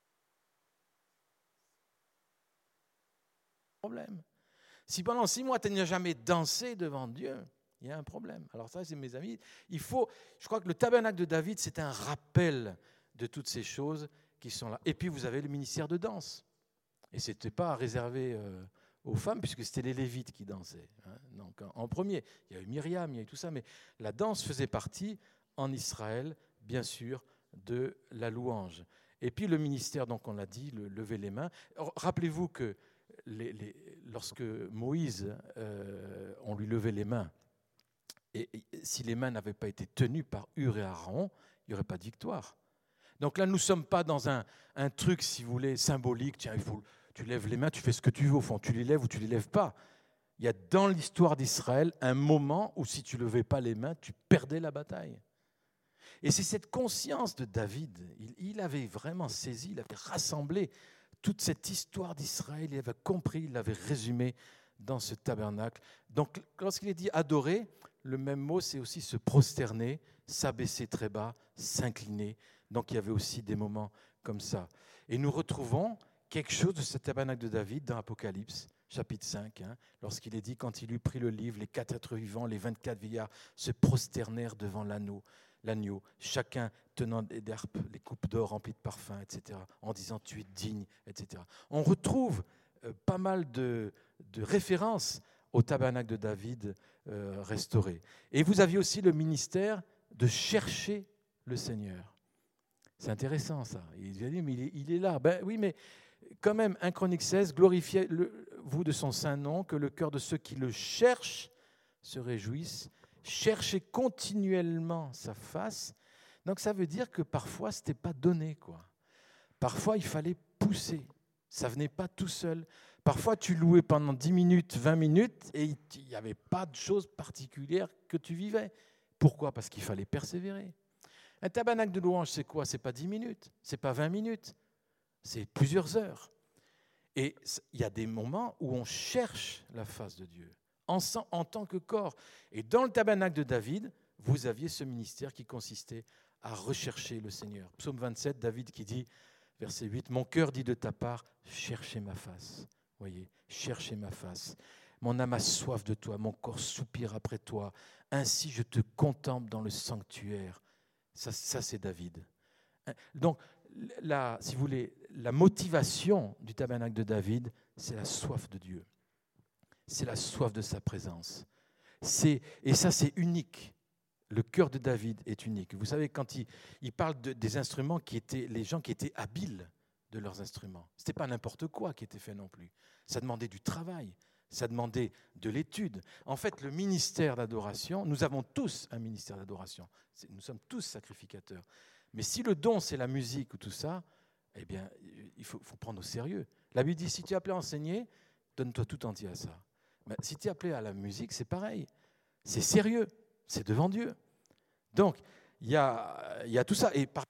problème. Si pendant 6 mois tu n'as jamais dansé devant Dieu, il y a un problème. Alors ça, c'est mes amis, je crois que le tabernacle de David, c'est un rappel de toutes ces choses qui sont là. Et puis vous avez le ministère de danse. Et ce n'était pas réservé aux femmes, puisque c'était les Lévites qui dansaient. Donc en premier, il y a eu Myriam, il y a eu tout ça, mais la danse faisait partie en Israël, bien sûr, de la louange. Et puis le ministère, donc on l'a dit, le lever les mains. Rappelez-vous que lorsque Moïse, on lui levait les mains, et si les mains n'avaient pas été tenues par Hur et Aaron, il n'y aurait pas de victoire. Donc là, nous ne sommes pas dans un truc, si vous voulez, symbolique. Tiens, tu lèves les mains, tu fais ce que tu veux, au fond, tu les lèves ou tu ne les lèves pas. Il y a dans l'histoire d'Israël un moment où si tu ne levais pas les mains, tu perdais la bataille. Et c'est cette conscience de David, il avait vraiment saisi, il avait rassemblé toute cette histoire d'Israël, il avait compris, il l'avait résumé dans ce tabernacle. Donc lorsqu'il est dit adorer, le même mot c'est aussi se prosterner, s'abaisser très bas, s'incliner. Donc il y avait aussi des moments comme ça. Et nous retrouvons quelque chose de ce tabernacle de David dans Apocalypse, chapitre 5, lorsqu'il est dit, quand il eut pris le livre, les 4 êtres vivants, les 24 vieillards se prosternèrent devant l'agneau, chacun tenant des harpes, les coupes d'or remplies de parfums, etc., en disant « tu es digne », etc. On retrouve pas mal de références au tabernacle de David restauré. Et vous aviez aussi le ministère de chercher le Seigneur. C'est intéressant ça. Il a dit, mais il est là. Ben oui, mais quand même, 1 Chronique 16, glorifiez-vous de son saint nom, que le cœur de ceux qui le cherchent se réjouisse. Cherchez continuellement sa face. Donc ça veut dire que parfois, ce n'était pas donné, quoi. Parfois, il fallait pousser. Ça ne venait pas tout seul. Parfois, tu louais pendant 10 minutes, 20 minutes, et il n'y avait pas de choses particulières que tu vivais. Pourquoi ? Parce qu'il fallait persévérer. Un tabernacle de louange, c'est quoi ? Ce n'est pas 10 minutes, ce n'est pas 20 minutes, c'est plusieurs heures. Et il y a des moments où on cherche la face de Dieu, en tant que corps. Et dans le tabernacle de David, vous aviez ce ministère qui consistait à rechercher le Seigneur. Psaume 27, David qui dit, verset 8, « Mon cœur dit de ta part, cherchez ma face. » Voyez, cherchez ma face. Mon âme a soif de toi, mon corps soupire après toi. Ainsi je te contemple dans le sanctuaire. Ça c'est David. Donc, si vous voulez, la motivation du tabernacle de David, c'est la soif de Dieu. C'est la soif de sa présence. Et ça, c'est unique. Le cœur de David est unique. Vous savez, quand il parle des instruments les gens qui étaient habiles de leurs instruments. Ce n'était pas n'importe quoi qui était fait non plus. Ça demandait du travail, ça demandait de l'étude. En fait, le ministère d'adoration, nous avons tous un ministère d'adoration. Nous sommes tous sacrificateurs. Mais si le don, c'est la musique ou tout ça, eh bien, il faut prendre au sérieux. La Bible dit, si tu es appelé à enseigner, donne-toi tout entier à ça. Mais si tu es appelé à la musique, c'est pareil. C'est sérieux, c'est devant Dieu. Donc, il y a tout ça. Et par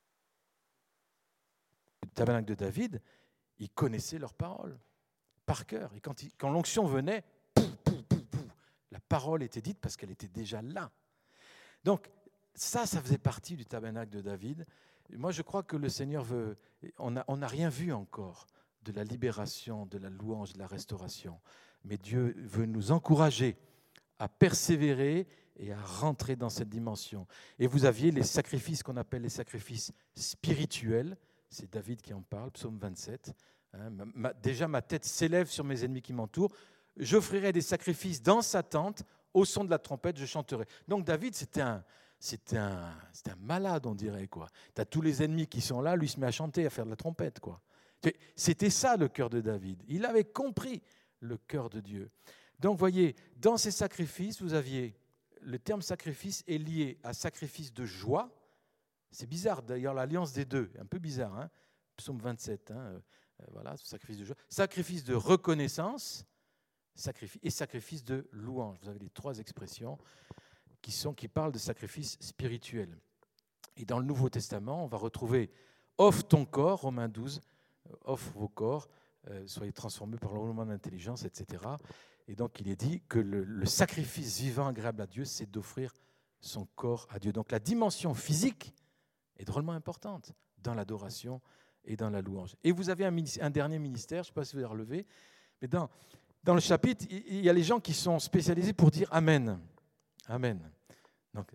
le tabernacle de David, ils connaissaient leurs paroles par cœur. Et quand l'onction venait, la parole était dite parce qu'elle était déjà là. Donc, ça faisait partie du tabernacle de David. Et moi, je crois que le Seigneur veut... On n'a rien vu encore de la libération, de la louange, de la restauration. Mais Dieu veut nous encourager à persévérer et à rentrer dans cette dimension. Et vous aviez les sacrifices qu'on appelle les sacrifices spirituels. C'est David qui en parle, psaume 27. Déjà, ma tête s'élève sur mes ennemis qui m'entourent. J'offrirai des sacrifices dans sa tente. Au son de la trompette, je chanterai. Donc David, c'était un malade, on dirait, quoi. Tu as tous les ennemis qui sont là, lui se met à chanter, à faire de la trompette, quoi. C'était ça le cœur de David. Il avait compris le cœur de Dieu. Donc, voyez, dans ces sacrifices, vous aviez le terme sacrifice est lié à sacrifice de joie. C'est bizarre, d'ailleurs, l'alliance des deux, un peu bizarre, hein. Psaume 27, voilà, sacrifice de joie. Sacrifice de reconnaissance et sacrifice de louange. Vous avez les trois expressions qui parlent de sacrifices spirituels. Et dans le Nouveau Testament, on va retrouver « offre ton corps », Romains 12, « offre vos corps, soyez transformés par le renouvellement d'intelligence », etc. Et donc, il est dit que le sacrifice vivant, agréable à Dieu, c'est d'offrir son corps à Dieu. Donc, la dimension physique est drôlement importante dans l'adoration et dans la louange. Et vous avez un dernier ministère, je ne sais pas si vous avez relevé, mais dans le chapitre, il y a les gens qui sont spécialisés pour dire « Amen ». Amen. Donc,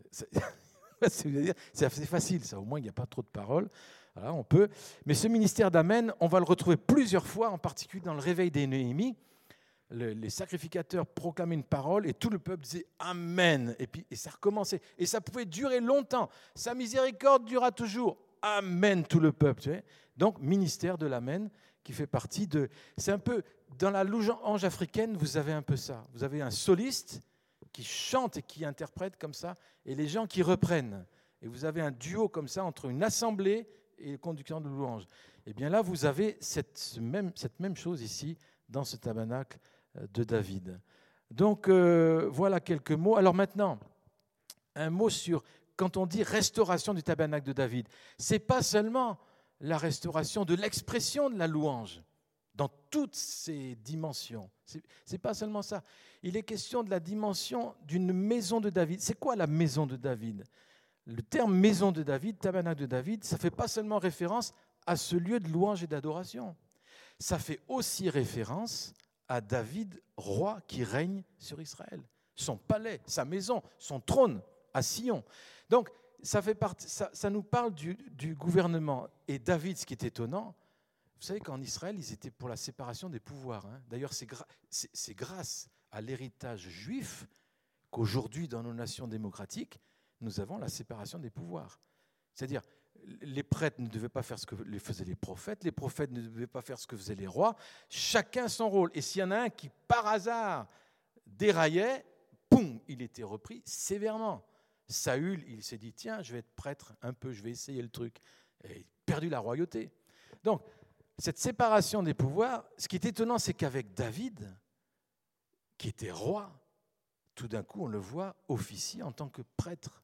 c'est assez facile, ça. Au moins, il n'y a pas trop de paroles. Voilà, on peut. Mais ce ministère d'Amen, on va le retrouver plusieurs fois, en particulier dans le réveil des Néhémie. Les sacrificateurs proclamaient une parole et tout le peuple disait Amen. Et ça recommençait. Et ça pouvait durer longtemps. Sa miséricorde durera toujours. Amen, tout le peuple. Tu sais. Donc, ministère de l'Amen qui fait partie de. C'est un peu. Dans la louange africaine, vous avez un peu ça. Vous avez un soliste qui chante et qui interprète comme ça, et les gens qui reprennent. Et vous avez un duo comme ça entre une assemblée et le conducteur de louange. Et bien là, vous avez cette même chose ici, dans ce tabernacle de David. Donc, voilà quelques mots. Alors maintenant, un mot sur, quand on dit restauration du tabernacle de David, ce n'est pas seulement la restauration de l'expression de la louange, dans toutes ses dimensions. Ce n'est pas seulement ça. Il est question de la dimension d'une maison de David. C'est quoi la maison de David ? Le terme maison de David, tabernacle de David, ça ne fait pas seulement référence à ce lieu de louange et d'adoration. Ça fait aussi référence à David, roi qui règne sur Israël. Son palais, sa maison, son trône à Sion. Donc, ça nous parle du gouvernement. Et David, ce qui est étonnant, vous savez qu'en Israël, ils étaient pour la séparation des pouvoirs. D'ailleurs, c'est grâce à l'héritage juif qu'aujourd'hui, dans nos nations démocratiques, nous avons la séparation des pouvoirs. C'est-à-dire, les prêtres ne devaient pas faire ce que faisaient les prophètes ne devaient pas faire ce que faisaient les rois, chacun son rôle. Et s'il y en a un qui, par hasard, déraillait, poum, il était repris sévèrement. Saül, il s'est dit, tiens, je vais être prêtre un peu, je vais essayer le truc. Et il a perdu la royauté. Donc, cette séparation des pouvoirs, ce qui est étonnant, c'est qu'avec David, qui était roi, tout d'un coup, on le voit officier en tant que prêtre.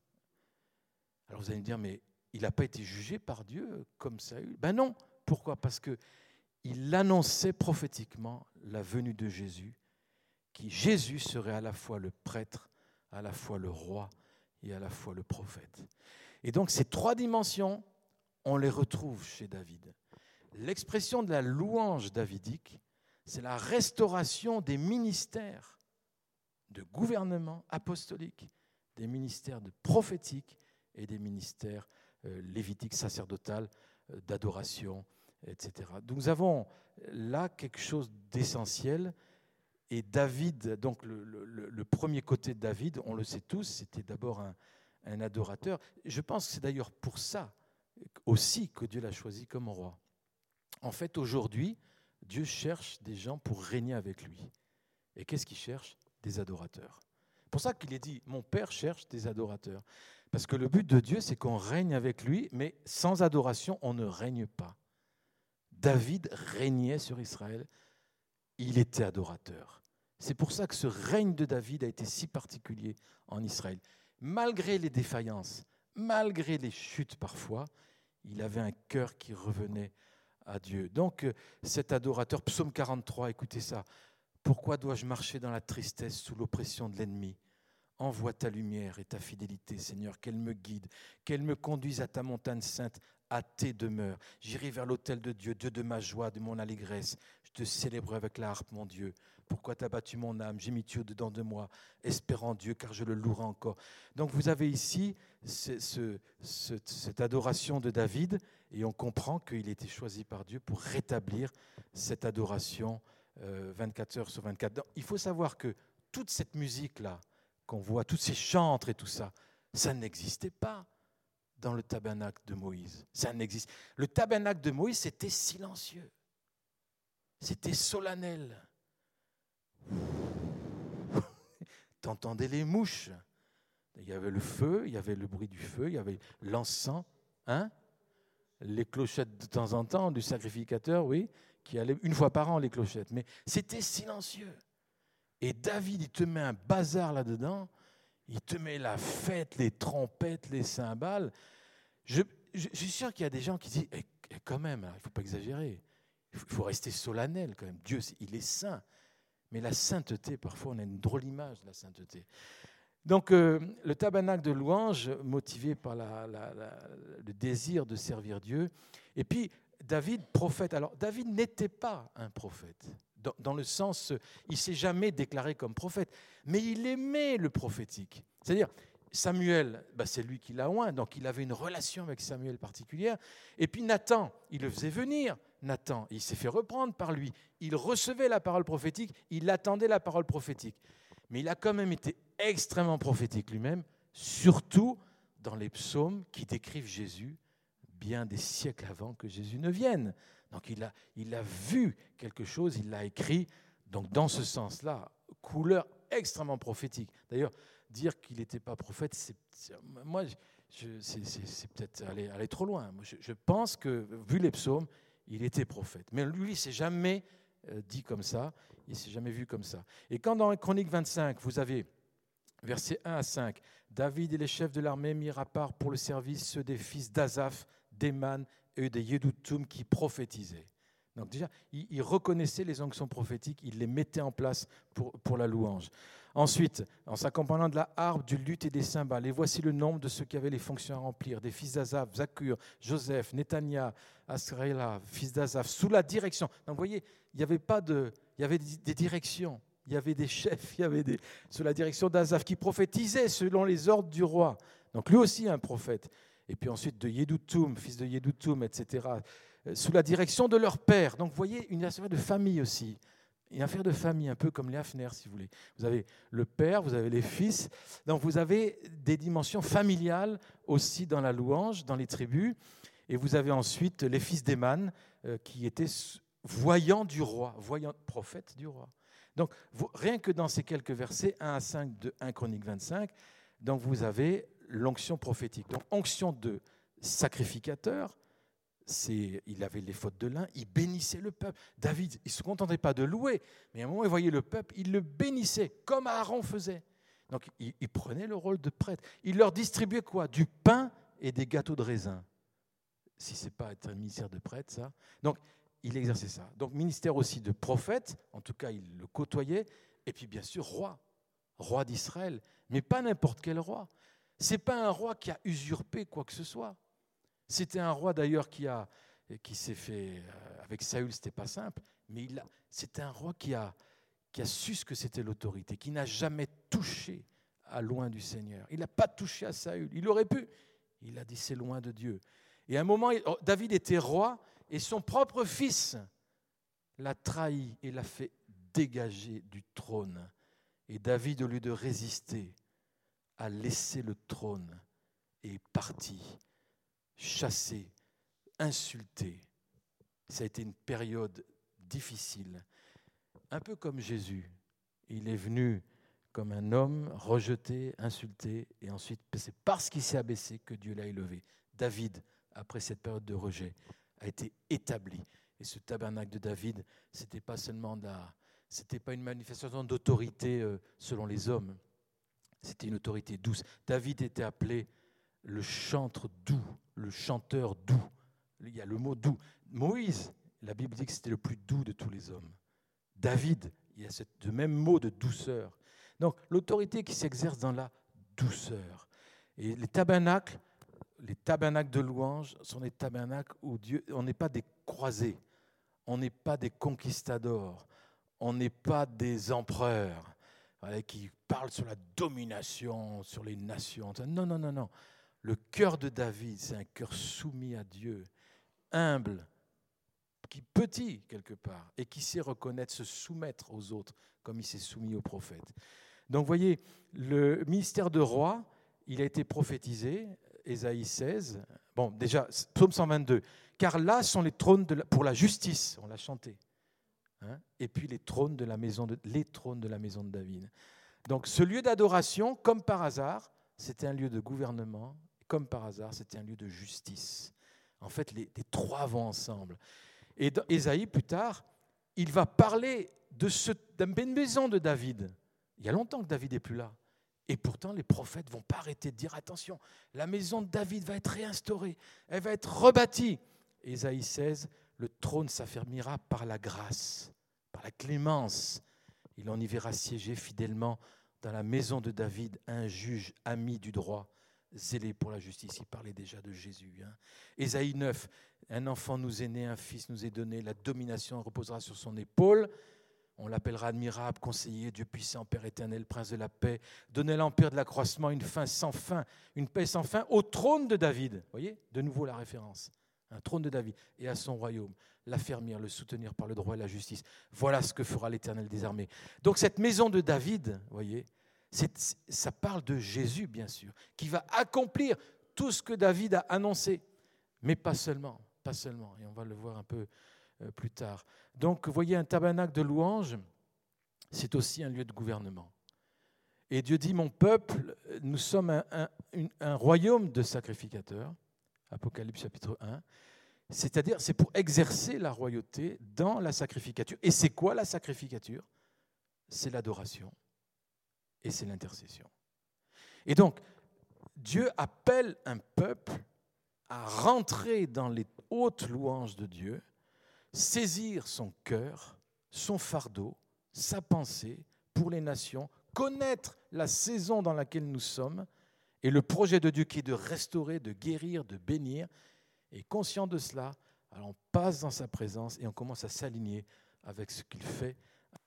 Alors vous allez me dire, mais il n'a pas été jugé par Dieu comme Saül ? Ben non. Pourquoi ? Parce qu'il annonçait prophétiquement la venue de Jésus, qui Jésus serait à la fois le prêtre, à la fois le roi et à la fois le prophète. Et donc ces trois dimensions, on les retrouve chez David. L'expression de la louange davidique, c'est la restauration des ministères de gouvernement apostolique, des ministères de prophétique et des ministères lévitiques, sacerdotal, d'adoration, etc. Donc nous avons là quelque chose d'essentiel. Et David, donc le premier côté de David, on le sait tous, c'était d'abord un adorateur. Je pense que c'est d'ailleurs pour ça aussi que Dieu l'a choisi comme roi. En fait, aujourd'hui, Dieu cherche des gens pour régner avec lui. Et qu'est-ce qu'il cherche ? Des adorateurs. C'est pour ça qu'il est dit, mon Père cherche des adorateurs. Parce que le but de Dieu, c'est qu'on règne avec lui, mais sans adoration, on ne règne pas. David régnait sur Israël, il était adorateur. C'est pour ça que ce règne de David a été si particulier en Israël. Malgré les défaillances, malgré les chutes parfois, il avait un cœur qui revenait à Dieu. Donc cet adorateur, psaume 43, écoutez ça. Pourquoi dois-je marcher dans la tristesse sous l'oppression de l'ennemi ? Envoie ta lumière et ta fidélité, Seigneur, qu'elle me guide, qu'elle me conduise à ta montagne sainte, à tes demeures. J'irai vers l'autel de Dieu, Dieu de ma joie, de mon allégresse. Je te célébrerai avec la harpe, mon Dieu. Pourquoi t'as battu mon âme ? J'ai mis Dieu dedans de moi, espérant Dieu, car je le louerai encore. Donc vous avez ici cette adoration de David, et on comprend qu'il a été choisi par Dieu pour rétablir cette adoration 24 heures sur 24. Donc, il faut savoir que toute cette musique-là, qu'on voit, tous ces chantres et tout ça, ça n'existait pas dans le tabernacle de Moïse. Ça n'existe. Le tabernacle de Moïse, c'était silencieux. C'était solennel. T'entendais les mouches. Il y avait le feu, il y avait le bruit du feu, il y avait l'encens, les clochettes de temps en temps du sacrificateur, oui, qui allait une fois par an, les clochettes. Mais c'était silencieux. Et David, il te met un bazar là-dedans. Il te met la fête, les trompettes, les cymbales. Je suis sûr qu'il y a des gens qui disent quand même, il ne faut pas exagérer. Il faut rester solennel quand même. Dieu, il est saint. Mais la sainteté, parfois, on a une drôle image de la sainteté. Donc, le tabernacle de louange, motivé par le désir de servir Dieu. Et puis, David, prophète. Alors, David n'était pas un prophète, dans le sens, il ne s'est jamais déclaré comme prophète, mais il aimait le prophétique. C'est-à-dire, Samuel, c'est lui qui l'a oint, donc il avait une relation avec Samuel particulière. Et puis Nathan, il le faisait venir. Nathan, il s'est fait reprendre par lui. Il recevait la parole prophétique, il attendait la parole prophétique. Mais il a quand même été extrêmement prophétique lui-même, surtout dans les psaumes qui décrivent Jésus bien des siècles avant que Jésus ne vienne. Donc il a vu quelque chose, il l'a écrit. Donc dans ce sens-là, couleur extrêmement prophétique. D'ailleurs, dire qu'il n'était pas prophète, c'est peut-être aller trop loin. Moi, je pense que, vu les psaumes, il était prophète. Mais lui, il ne s'est jamais dit comme ça, il ne s'est jamais vu comme ça. Et quand dans Chronique 25, vous avez, versets 1 à 5, David et les chefs de l'armée mirent à part pour le service ceux des fils d'Asaph, d'Éman et de Yédoutoum qui prophétisaient. Donc déjà, il reconnaissait les onctions prophétiques, il les mettait en place pour la louange. Ensuite, en s'accompagnant de la harpe, du luth et des cymbales, et voici le nombre de ceux qui avaient les fonctions à remplir, des fils d'Asaph, Zakur, Joseph, Netania, Asraëla, fils d'Asaph, sous la direction. Donc vous voyez, il y avait des directions, il y avait des chefs, sous la direction d'Asaph, qui prophétisaient selon les ordres du roi. Donc lui aussi un prophète. Et puis ensuite de Yédoutoum, fils de Yédoutoum, etc., sous la direction de leur père. Donc vous voyez, une affaire de famille aussi. Une affaire de famille, un peu comme les Hafner, si vous voulez. Vous avez le père, vous avez les fils. Donc vous avez des dimensions familiales aussi dans la louange, dans les tribus. Et vous avez ensuite les fils d'Éman, qui étaient voyants du roi, voyants prophètes du roi. Donc rien que dans ces quelques versets, 1 à 5 de 1 Chronique 25, donc vous avez l'onction prophétique. Donc onction de sacrificateur, il avait les fautes de l'un, il bénissait le peuple. David, il ne se contentait pas de louer, mais à un moment, il voyait le peuple, il le bénissait, comme Aaron faisait. Donc, il prenait le rôle de prêtre. Il leur distribuait quoi ? Du pain et des gâteaux de raisin. Si ce n'est pas être un ministère de prêtre, ça. Donc, il exerçait ça. Donc, ministère aussi de prophète, en tout cas, il le côtoyait. Et puis, bien sûr, roi d'Israël. Mais pas n'importe quel roi. Ce n'est pas un roi qui a usurpé quoi que ce soit. C'était un roi d'ailleurs qui s'est fait, avec Saül, ce n'était pas simple, mais c'était un roi qui a su ce que c'était l'autorité, qui n'a jamais touché à loin du Seigneur. Il n'a pas touché à Saül, il aurait pu. Il a dit c'est loin de Dieu. Et à un moment, David était roi et son propre fils l'a trahi et l'a fait dégager du trône. Et David, au lieu de résister, a laissé le trône et est parti. Chassé, insulté. Ça a été une période difficile. Un peu comme Jésus. Il est venu comme un homme rejeté, insulté, et ensuite, c'est parce qu'il s'est abaissé que Dieu l'a élevé. David, après cette période de rejet, a été établi. Et ce tabernacle de David, c'était pas une manifestation d'autorité selon les hommes. C'était une autorité douce. David était appelé le chantre doux, le chanteur doux. Il y a le mot doux. Moïse, la Bible dit que c'était le plus doux de tous les hommes. David, il y a ce même mot de douceur. Donc, l'autorité qui s'exerce dans la douceur. Et les tabernacles de louange sont des tabernacles où on n'est pas des croisés, on n'est pas des conquistadors, on n'est pas des empereurs qui parlent sur la domination, sur les nations. Non, non, non, non. Le cœur de David, c'est un cœur soumis à Dieu, humble, petit quelque part, et qui sait reconnaître, se soumettre aux autres, comme il s'est soumis aux prophètes. Donc vous voyez, le ministère de roi, il a été prophétisé, Ésaïe 16, bon déjà, psaume 122, car là sont les trônes pour la justice, on l'a chanté, et puis les trônes de la maison de David. Donc ce lieu d'adoration, comme par hasard, c'était un lieu de gouvernement, comme par hasard, c'était un lieu de justice. En fait, les trois vont ensemble. Et dans Ésaïe, plus tard, il va parler d'une maison de David. Il y a longtemps que David n'est plus là. Et pourtant, les prophètes ne vont pas arrêter de dire, attention, la maison de David va être réinstaurée, elle va être rebâtie. Ésaïe 16, le trône s'affermira par la grâce, par la clémence. Il en y verra siéger fidèlement dans la maison de David un juge ami du droit, zélé pour la justice. Il parlait déjà de Jésus. Ésaïe 9, un enfant nous est né, un fils nous est donné, la domination reposera sur son épaule. On l'appellera admirable, conseiller, Dieu puissant, Père éternel, prince de la paix. Donnez l'empire de l'accroissement, une fin sans fin, une paix sans fin au trône de David. Vous voyez, de nouveau la référence. Un trône de David et à son royaume, l'affermir, le soutenir par le droit et la justice. Voilà ce que fera l'Éternel des armées. Donc cette maison de David, vous voyez, ça parle de Jésus, bien sûr, qui va accomplir tout ce que David a annoncé. Mais pas seulement, et on va le voir un peu plus tard. Donc, vous voyez, un tabernacle de louange, c'est aussi un lieu de gouvernement. Et Dieu dit, mon peuple, nous sommes un royaume de sacrificateurs, Apocalypse chapitre 1, c'est-à-dire, c'est pour exercer la royauté dans la sacrificature. Et c'est quoi la sacrificature ? C'est l'adoration et c'est l'intercession. Et donc, Dieu appelle un peuple à rentrer dans les hautes louanges de Dieu, saisir son cœur, son fardeau, sa pensée pour les nations, connaître la saison dans laquelle nous sommes et le projet de Dieu qui est de restaurer, de guérir, de bénir. Et conscient de cela, alors on passe dans sa présence et on commence à s'aligner avec ce qu'il fait,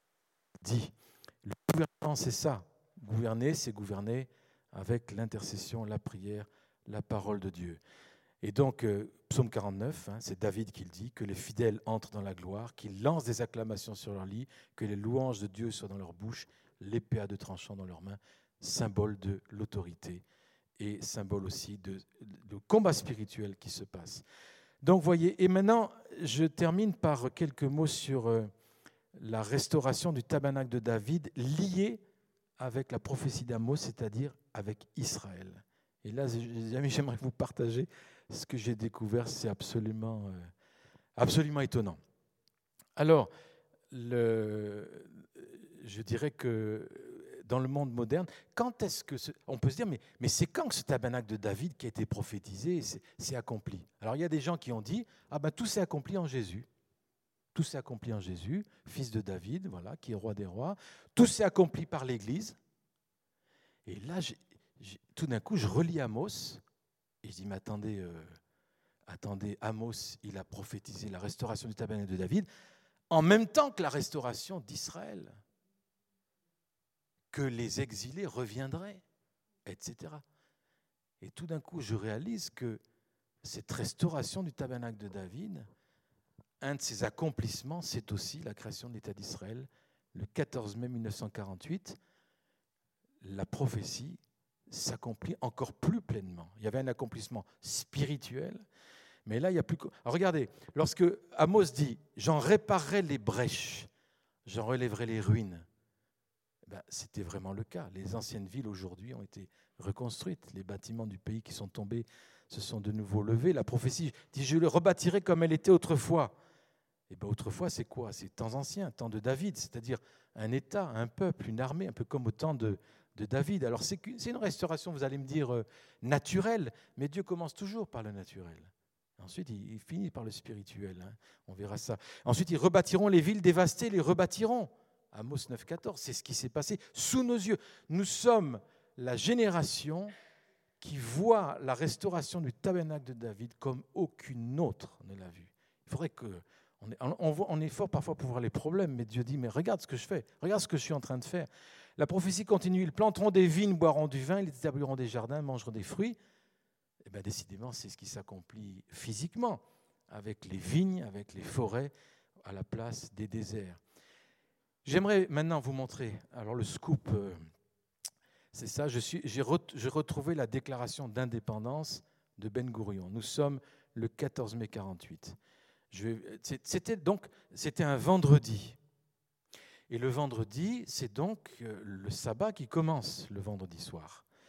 dit. Le gouvernement, c'est ça. Gouverner, c'est gouverner avec l'intercession, la prière, la parole de Dieu. Et donc, psaume 49, c'est David qui le dit, que les fidèles entrent dans la gloire, qu'ils lancent des acclamations sur leur lit, que les louanges de Dieu soient dans leur bouche, l'épée à deux tranchants dans leurs mains, symbole de l'autorité et symbole aussi de combat spirituel qui se passe. Donc, voyez, et maintenant, je termine par quelques mots sur la restauration du tabernacle de David liée avec la prophétie d'Amos, c'est-à-dire avec Israël. Et là, j'aimerais vous partager ce que j'ai découvert, c'est absolument étonnant. Alors, je dirais que dans le monde moderne, quand est-ce que on peut se dire, mais c'est quand que ce tabernacle de David qui a été prophétisé, c'est accompli? Alors, il y a des gens qui ont dit, tout s'est accompli en Jésus. Tout s'est accompli en Jésus, fils de David, voilà, qui est roi des rois. Tout s'est accompli par l'Église. Et là, tout d'un coup, je relis Amos, et je dis, mais attendez, Amos, il a prophétisé la restauration du tabernacle de David en même temps que la restauration d'Israël, que les exilés reviendraient, etc. Et tout d'un coup, je réalise que cette restauration du tabernacle de David, un de ses accomplissements, c'est aussi la création de l'État d'Israël. Le 14 mai 1948, la prophétie s'accomplit encore plus pleinement. Il y avait un accomplissement spirituel, mais là, il n'y a plus... Alors, regardez, lorsque Amos dit « J'en réparerai les brèches, j'en relèverai les ruines », c'était vraiment le cas. Les anciennes villes aujourd'hui ont été reconstruites. Les bâtiments du pays qui sont tombés se sont de nouveau levés. La prophétie dit « Je le rebâtirai comme elle était autrefois ». Et autrefois, c'est quoi? C'est temps ancien, temps de David, c'est-à-dire un État, un peuple, une armée, un peu comme au temps de David. Alors c'est une restauration, vous allez me dire, naturelle, mais Dieu commence toujours par le naturel. Ensuite, il finit par le spirituel, on verra ça. Ensuite, ils rebâtiront les villes dévastées, les rebâtiront. Amos 9,14, c'est ce qui s'est passé sous nos yeux. Nous sommes la génération qui voit la restauration du tabernacle de David comme aucune autre ne l'a vu. Il faudrait que... On est fort parfois pour voir les problèmes, mais Dieu dit, mais regarde ce que je fais, regarde ce que je suis en train de faire. La prophétie continue, ils planteront des vignes, boiront du vin, ils établiront des jardins, mangeront des fruits. Et bien décidément, c'est ce qui s'accomplit physiquement, avec les vignes, avec les forêts, à la place des déserts. J'aimerais maintenant vous montrer, alors le scoop, c'est ça, j'ai retrouvé la déclaration d'indépendance de Ben Gourion. Nous sommes le 14 mai 1948. C'était un vendredi. Et le vendredi, c'est donc le sabbat qui commence le vendredi soir.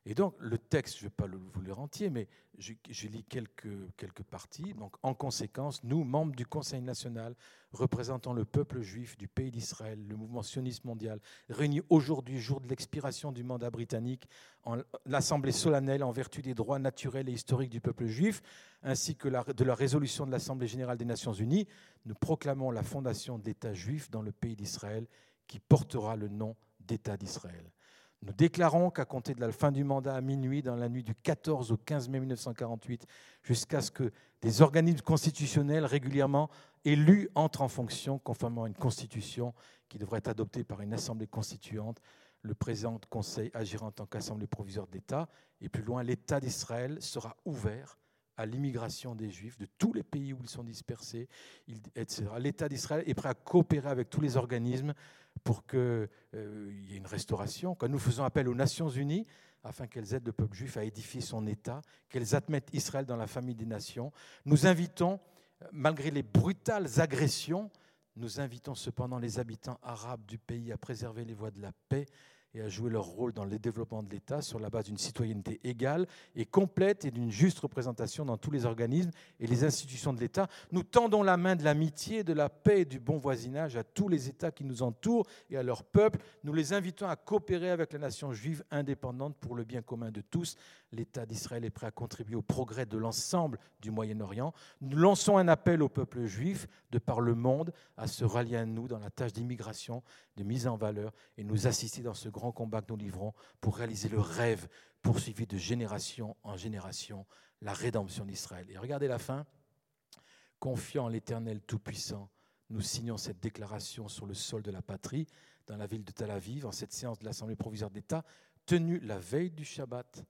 Et donc, le texte, je ne vais pas vous le lire entier, mais je lis quelques parties. Donc, en conséquence, nous, membres du Conseil national, représentant le peuple juif du pays d'Israël, le mouvement sioniste mondial, réunis aujourd'hui, jour de l'expiration du mandat britannique, en l'Assemblée solennelle en vertu des droits naturels et historiques du peuple juif, ainsi que de la résolution de l'Assemblée générale des Nations unies, nous proclamons la fondation de l'État juif dans le pays d'Israël, qui portera le nom d'État d'Israël. Nous déclarons qu'à compter de la fin du mandat à minuit, dans la nuit du 14 au 15 mai 1948, jusqu'à ce que des organismes constitutionnels régulièrement élus entrent en fonction, conformément à une constitution qui devrait être adoptée par une assemblée constituante, le présent Conseil agira en tant qu'assemblée provisoire d'État. Et plus loin, l'État d'Israël sera ouvert à l'immigration des Juifs de tous les pays où ils sont dispersés, etc. L'État d'Israël est prêt à coopérer avec tous les organismes pour qu'il y ait une restauration. Quand nous faisons appel aux Nations Unies, afin qu'elles aident le peuple juif à édifier son État, qu'elles admettent Israël dans la famille des nations, nous invitons, malgré les brutales agressions, nous invitons cependant les habitants arabes du pays à préserver les voies de la paix et à jouer leur rôle dans le développement de l'État sur la base d'une citoyenneté égale et complète et d'une juste représentation dans tous les organismes et les institutions de l'État. Nous tendons la main de l'amitié, de la paix et du bon voisinage à tous les États qui nous entourent et à leur peuple. Nous les invitons à coopérer avec la nation juive indépendante pour le bien commun de tous. L'État d'Israël est prêt à contribuer au progrès de l'ensemble du Moyen-Orient. Nous lançons un appel au peuple juif de par le monde à se rallier à nous dans la tâche d'immigration, de mise en valeur et nous assister dans ce grand combat que nous livrons pour réaliser le rêve poursuivi de génération en génération, la rédemption d'Israël. Et regardez la fin. Confiant en l'Éternel Tout-Puissant, nous signons cette déclaration sur le sol de la patrie, dans la ville de Tel Aviv, en cette séance de l'Assemblée provisoire d'État, tenue la veille du Shabbat.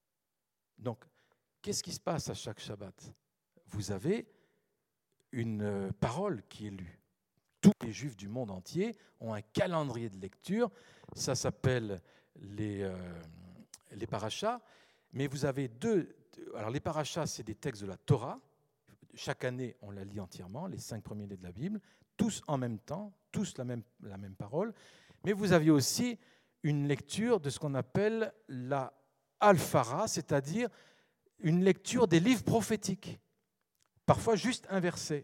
Donc, qu'est-ce qui se passe à chaque Shabbat? Vous avez une parole qui est lue. Tous les Juifs du monde entier ont un calendrier de lecture. Ça s'appelle les parachas. Mais vous avez deux. Alors, les parachas, c'est des textes de la Torah. Chaque année, on la lit entièrement, les 5 premiers livres de la Bible, tous en même temps, tous la même parole. Mais vous aviez aussi une lecture de ce qu'on appelle la Alphara, c'est-à-dire une lecture des livres prophétiques. Parfois juste un verset.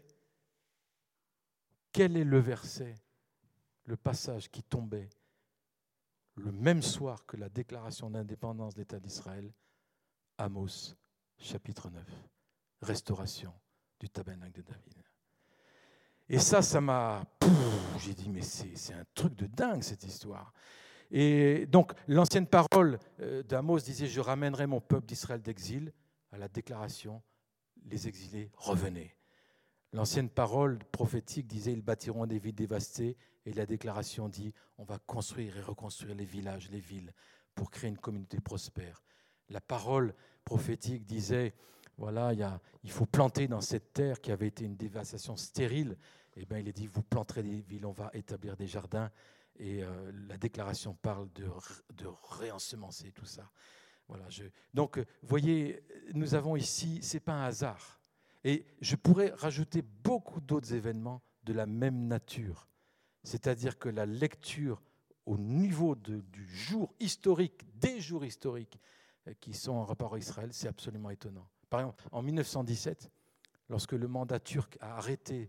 Quel est le verset, le passage qui tombait le même soir que la déclaration d'indépendance de l'État d'Israël? Amos, chapitre 9, restauration du tabernacle de David. Et ça m'a... J'ai dit, mais c'est un truc de dingue cette histoire. Et donc, l'ancienne parole d'Amos disait, je ramènerai mon peuple d'Israël d'exil, à la déclaration, les exilés, revenez. L'ancienne parole prophétique disait, ils bâtiront des villes dévastées, et la déclaration dit, on va construire et reconstruire les villages, les villes, pour créer une communauté prospère. La parole prophétique disait, voilà, il faut planter dans cette terre qui avait été une dévastation stérile. Et bien, il est dit, vous planterez des villes, on va établir des jardins. Et la déclaration parle de réensemencer tout ça. Voilà, donc, vous voyez, nous avons ici, ce n'est pas un hasard. Et je pourrais rajouter beaucoup d'autres événements de la même nature. C'est-à-dire que la lecture au niveau du jour historique, des jours historiques qui sont en rapport à Israël, c'est absolument étonnant. Par exemple, en 1917, lorsque le mandat turc a arrêté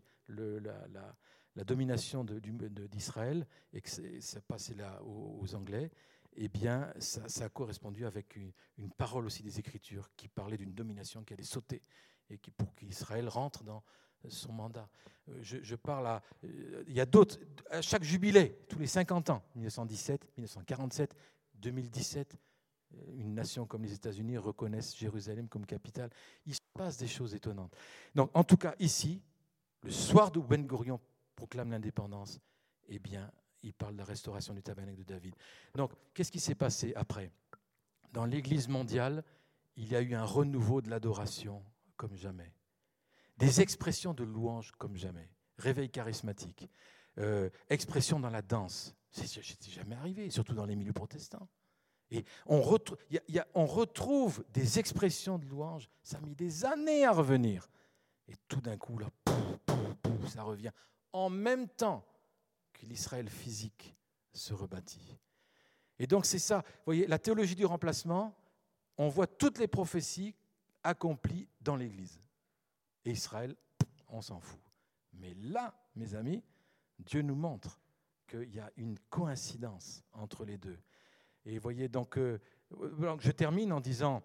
la domination d'Israël et que ça passait là aux Anglais, eh bien, ça a correspondu avec une parole aussi des Écritures qui parlait d'une domination qui allait sauter et pour qu'Israël rentre dans son mandat. Je parle il y a d'autres, à chaque jubilé, tous les 50 ans, 1917, 1947, 2017, une nation comme les États-Unis reconnaissent Jérusalem comme capitale. Il se passe des choses étonnantes. Donc, en tout cas, ici, le soir où Ben Gurion proclame l'indépendance, eh bien, il parle de la restauration du tabernacle de David. Donc, qu'est-ce qui s'est passé après? Dans l'Église mondiale, il y a eu un renouveau de l'adoration comme jamais. Des expressions de louange comme jamais. Réveil charismatique. Expression dans la danse. C'est jamais arrivé, surtout dans les milieux protestants. Et on retrouve des expressions de louange. Ça a mis des années à revenir. Et tout d'un coup, là, ça revient en même temps que l'Israël physique se rebâtit. Et donc c'est ça. Vous voyez, la théologie du remplacement, on voit toutes les prophéties accomplies dans l'Église. Et Israël, on s'en fout. Mais là, mes amis, Dieu nous montre qu'il y a une coïncidence entre les deux. Et vous voyez, donc je termine en disant,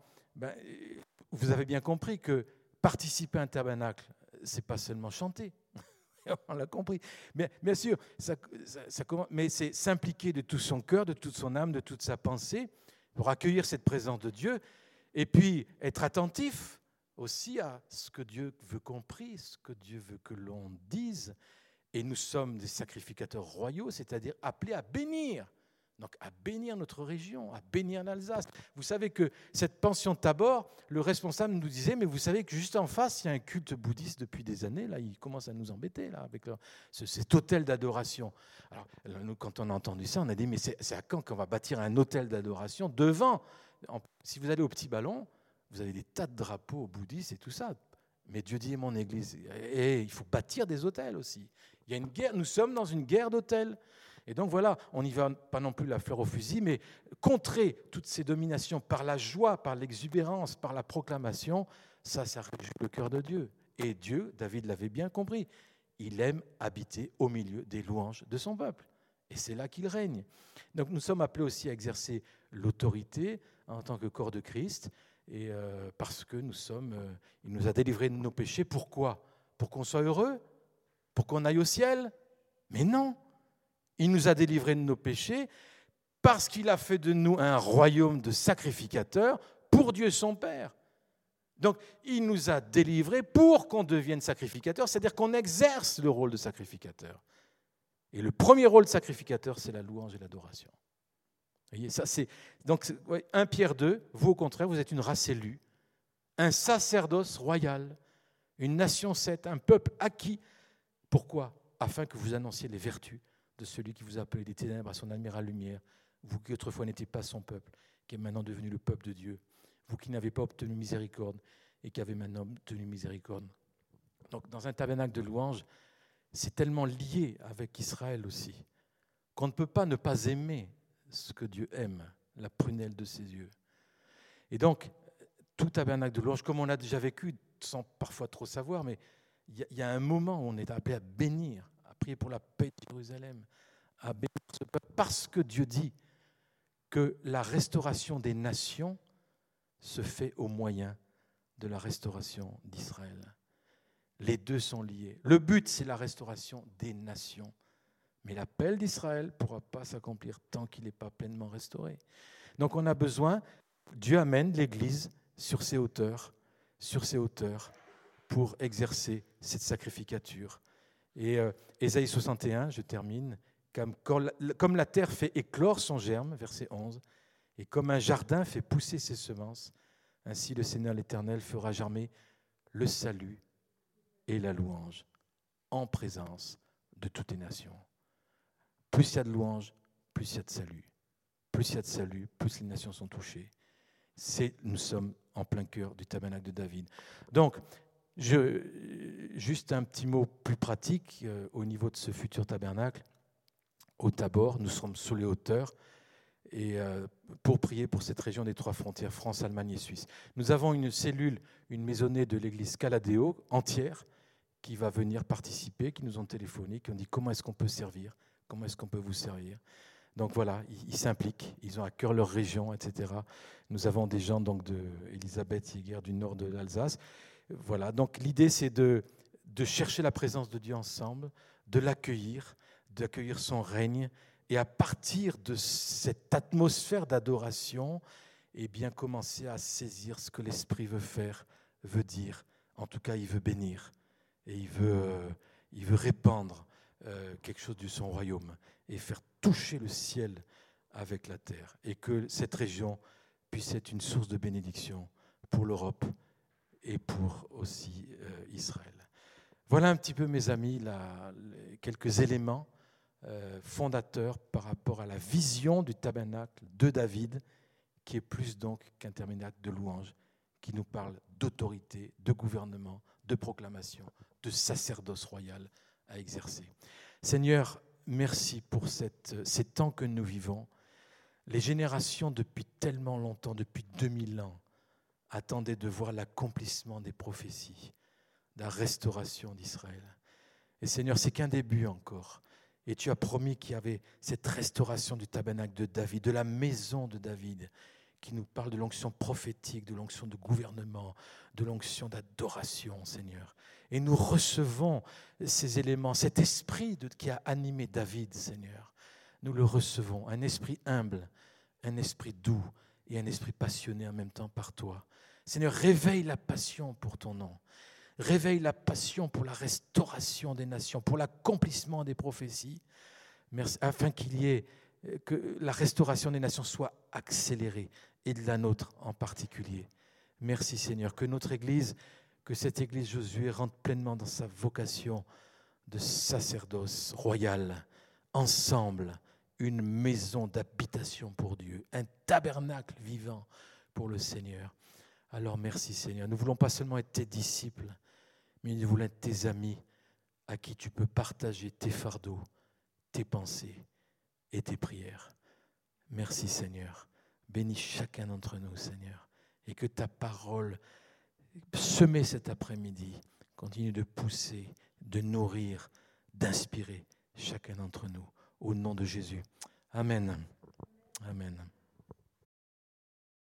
vous avez bien compris que participer à un tabernacle, ce n'est pas seulement chanter. On l'a compris. Mais bien sûr, mais c'est s'impliquer de tout son cœur, de toute son âme, de toute sa pensée pour accueillir cette présence de Dieu et puis être attentif aussi à ce que Dieu veut compris, ce que Dieu veut que l'on dise. Et nous sommes des sacrificateurs royaux, c'est-à-dire appelés à bénir. Donc à bénir notre région, à bénir l'Alsace. Vous savez que cette pension Tabor, le responsable nous disait, mais vous savez que juste en face, il y a un culte bouddhiste depuis des années. Là, il commence à nous embêter là, avec cet hôtel d'adoration. Alors, nous, quand on a entendu ça, on a dit, mais c'est à quand qu'on va bâtir un hôtel d'adoration devant? Si vous allez au Petit Ballon, vous avez des tas de drapeaux bouddhistes et tout ça. Mais Dieu dit, mon Église, et il faut bâtir des hôtels aussi. Il y a une guerre, nous sommes dans une guerre d'hôtels. Et donc voilà, on n'y va pas non plus la fleur au fusil, mais contrer toutes ces dominations par la joie, par l'exubérance, par la proclamation, ça réjouit le cœur de Dieu. Et Dieu, David l'avait bien compris, il aime habiter au milieu des louanges de son peuple. Et c'est là qu'il règne. Donc nous sommes appelés aussi à exercer l'autorité en tant que corps de Christ, et parce que il nous a délivrés de nos péchés. Pourquoi ? Pour qu'on soit heureux ? Pour qu'on aille au ciel ? Mais non ! Il nous a délivrés de nos péchés parce qu'il a fait de nous un royaume de sacrificateurs pour Dieu son Père. Donc, il nous a délivrés pour qu'on devienne sacrificateurs, c'est-à-dire qu'on exerce le rôle de sacrificateur. Et le premier rôle de sacrificateur, c'est la louange et l'adoration. Vous voyez, ça c'est donc 1 Pierre 2, vous au contraire, vous êtes une race élue, un sacerdoce royal, une nation sainte, un peuple acquis. Pourquoi ? Afin que vous annonciez les vertus de celui qui vous a appelé des ténèbres à son admirable lumière, vous qui autrefois n'étiez pas son peuple, qui est maintenant devenu le peuple de Dieu, vous qui n'avez pas obtenu miséricorde et qui avez maintenant obtenu miséricorde. Donc dans un tabernacle de louange, c'est tellement lié avec Israël aussi, qu'on ne peut pas ne pas aimer ce que Dieu aime, la prunelle de ses yeux. Et donc, tout tabernacle de louange, comme on l'a déjà vécu, sans parfois trop savoir, mais il y a un moment où on est appelé à bénir, à prier pour la paix de Jérusalem, à bénir ce peuple, parce que Dieu dit que la restauration des nations se fait au moyen de la restauration d'Israël. Les deux sont liés. Le but, c'est la restauration des nations. Mais l'appel d'Israël ne pourra pas s'accomplir tant qu'il n'est pas pleinement restauré. Donc on a besoin, Dieu amène l'Église sur ces hauteurs pour exercer cette sacrificature. Et Ésaïe 61, je termine, comme la terre fait éclore son germe, verset 11, et comme un jardin fait pousser ses semences, ainsi le Seigneur l'Éternel fera germer le salut et la louange en présence de toutes les nations. Plus il y a de louanges, plus il y a de salut. Plus il y a de salut, plus les nations sont touchées. Nous sommes en plein cœur du tabernacle de David. Donc, juste un petit mot plus pratique au niveau de ce futur tabernacle. Au Tabor, nous sommes sous les hauteurs et pour prier pour cette région des trois frontières, France, Allemagne et Suisse. Nous avons une cellule, une maisonnée de l'église Caladéo entière qui va venir participer, qui nous ont téléphoné, qui ont dit comment est-ce qu'on peut servir, comment est-ce qu'on peut vous servir. Donc voilà, ils s'impliquent, ils ont à cœur leur région, etc. Nous avons des gens donc de Elisabeth Jäger du nord de l'Alsace. Voilà, donc l'idée c'est de chercher la présence de Dieu ensemble, de l'accueillir, d'accueillir son règne, et à partir de cette atmosphère d'adoration, eh bien commencer à saisir ce que l'Esprit veut faire, veut dire. En tout cas, il veut bénir et il veut répandre quelque chose de son royaume et faire toucher le ciel avec la terre, et que cette région puisse être une source de bénédiction pour l'Europe et pour aussi Israël. Voilà un petit peu, mes amis, quelques éléments fondateurs par rapport à la vision du tabernacle de David, qui est plus donc qu'un tabernacle de louange, qui nous parle d'autorité, de gouvernement, de proclamation, de sacerdoce royal à exercer. Seigneur, merci pour ces temps que nous vivons. Les générations depuis tellement longtemps, depuis 2000 ans, attendaient de voir l'accomplissement des prophéties, de la restauration d'Israël. Et Seigneur, c'est qu'un début encore. Et tu as promis qu'il y avait cette restauration du tabernacle de David, de la maison de David, qui nous parle de l'onction prophétique, de l'onction de gouvernement, de l'onction d'adoration, Seigneur. Et nous recevons ces éléments, cet esprit qui a animé David, Seigneur. Nous le recevons, un esprit humble, un esprit doux et un esprit passionné en même temps par toi. Seigneur, réveille la passion pour ton nom. Réveille la passion pour la restauration des nations, pour l'accomplissement des prophéties, afin que la restauration des nations soit accélérée, et de la nôtre en particulier. Merci Seigneur, que cette Église Josué rentre pleinement dans sa vocation de sacerdoce royal, ensemble, une maison d'habitation pour Dieu, un tabernacle vivant pour le Seigneur. Alors merci Seigneur, nous ne voulons pas seulement être tes disciples, mais nous voulons être tes amis à qui tu peux partager tes fardeaux, tes pensées et tes prières. Merci Seigneur. Bénis chacun d'entre nous, Seigneur, et que ta parole, semée cet après-midi, continue de pousser, de nourrir, d'inspirer chacun d'entre nous. Au nom de Jésus. Amen. Amen.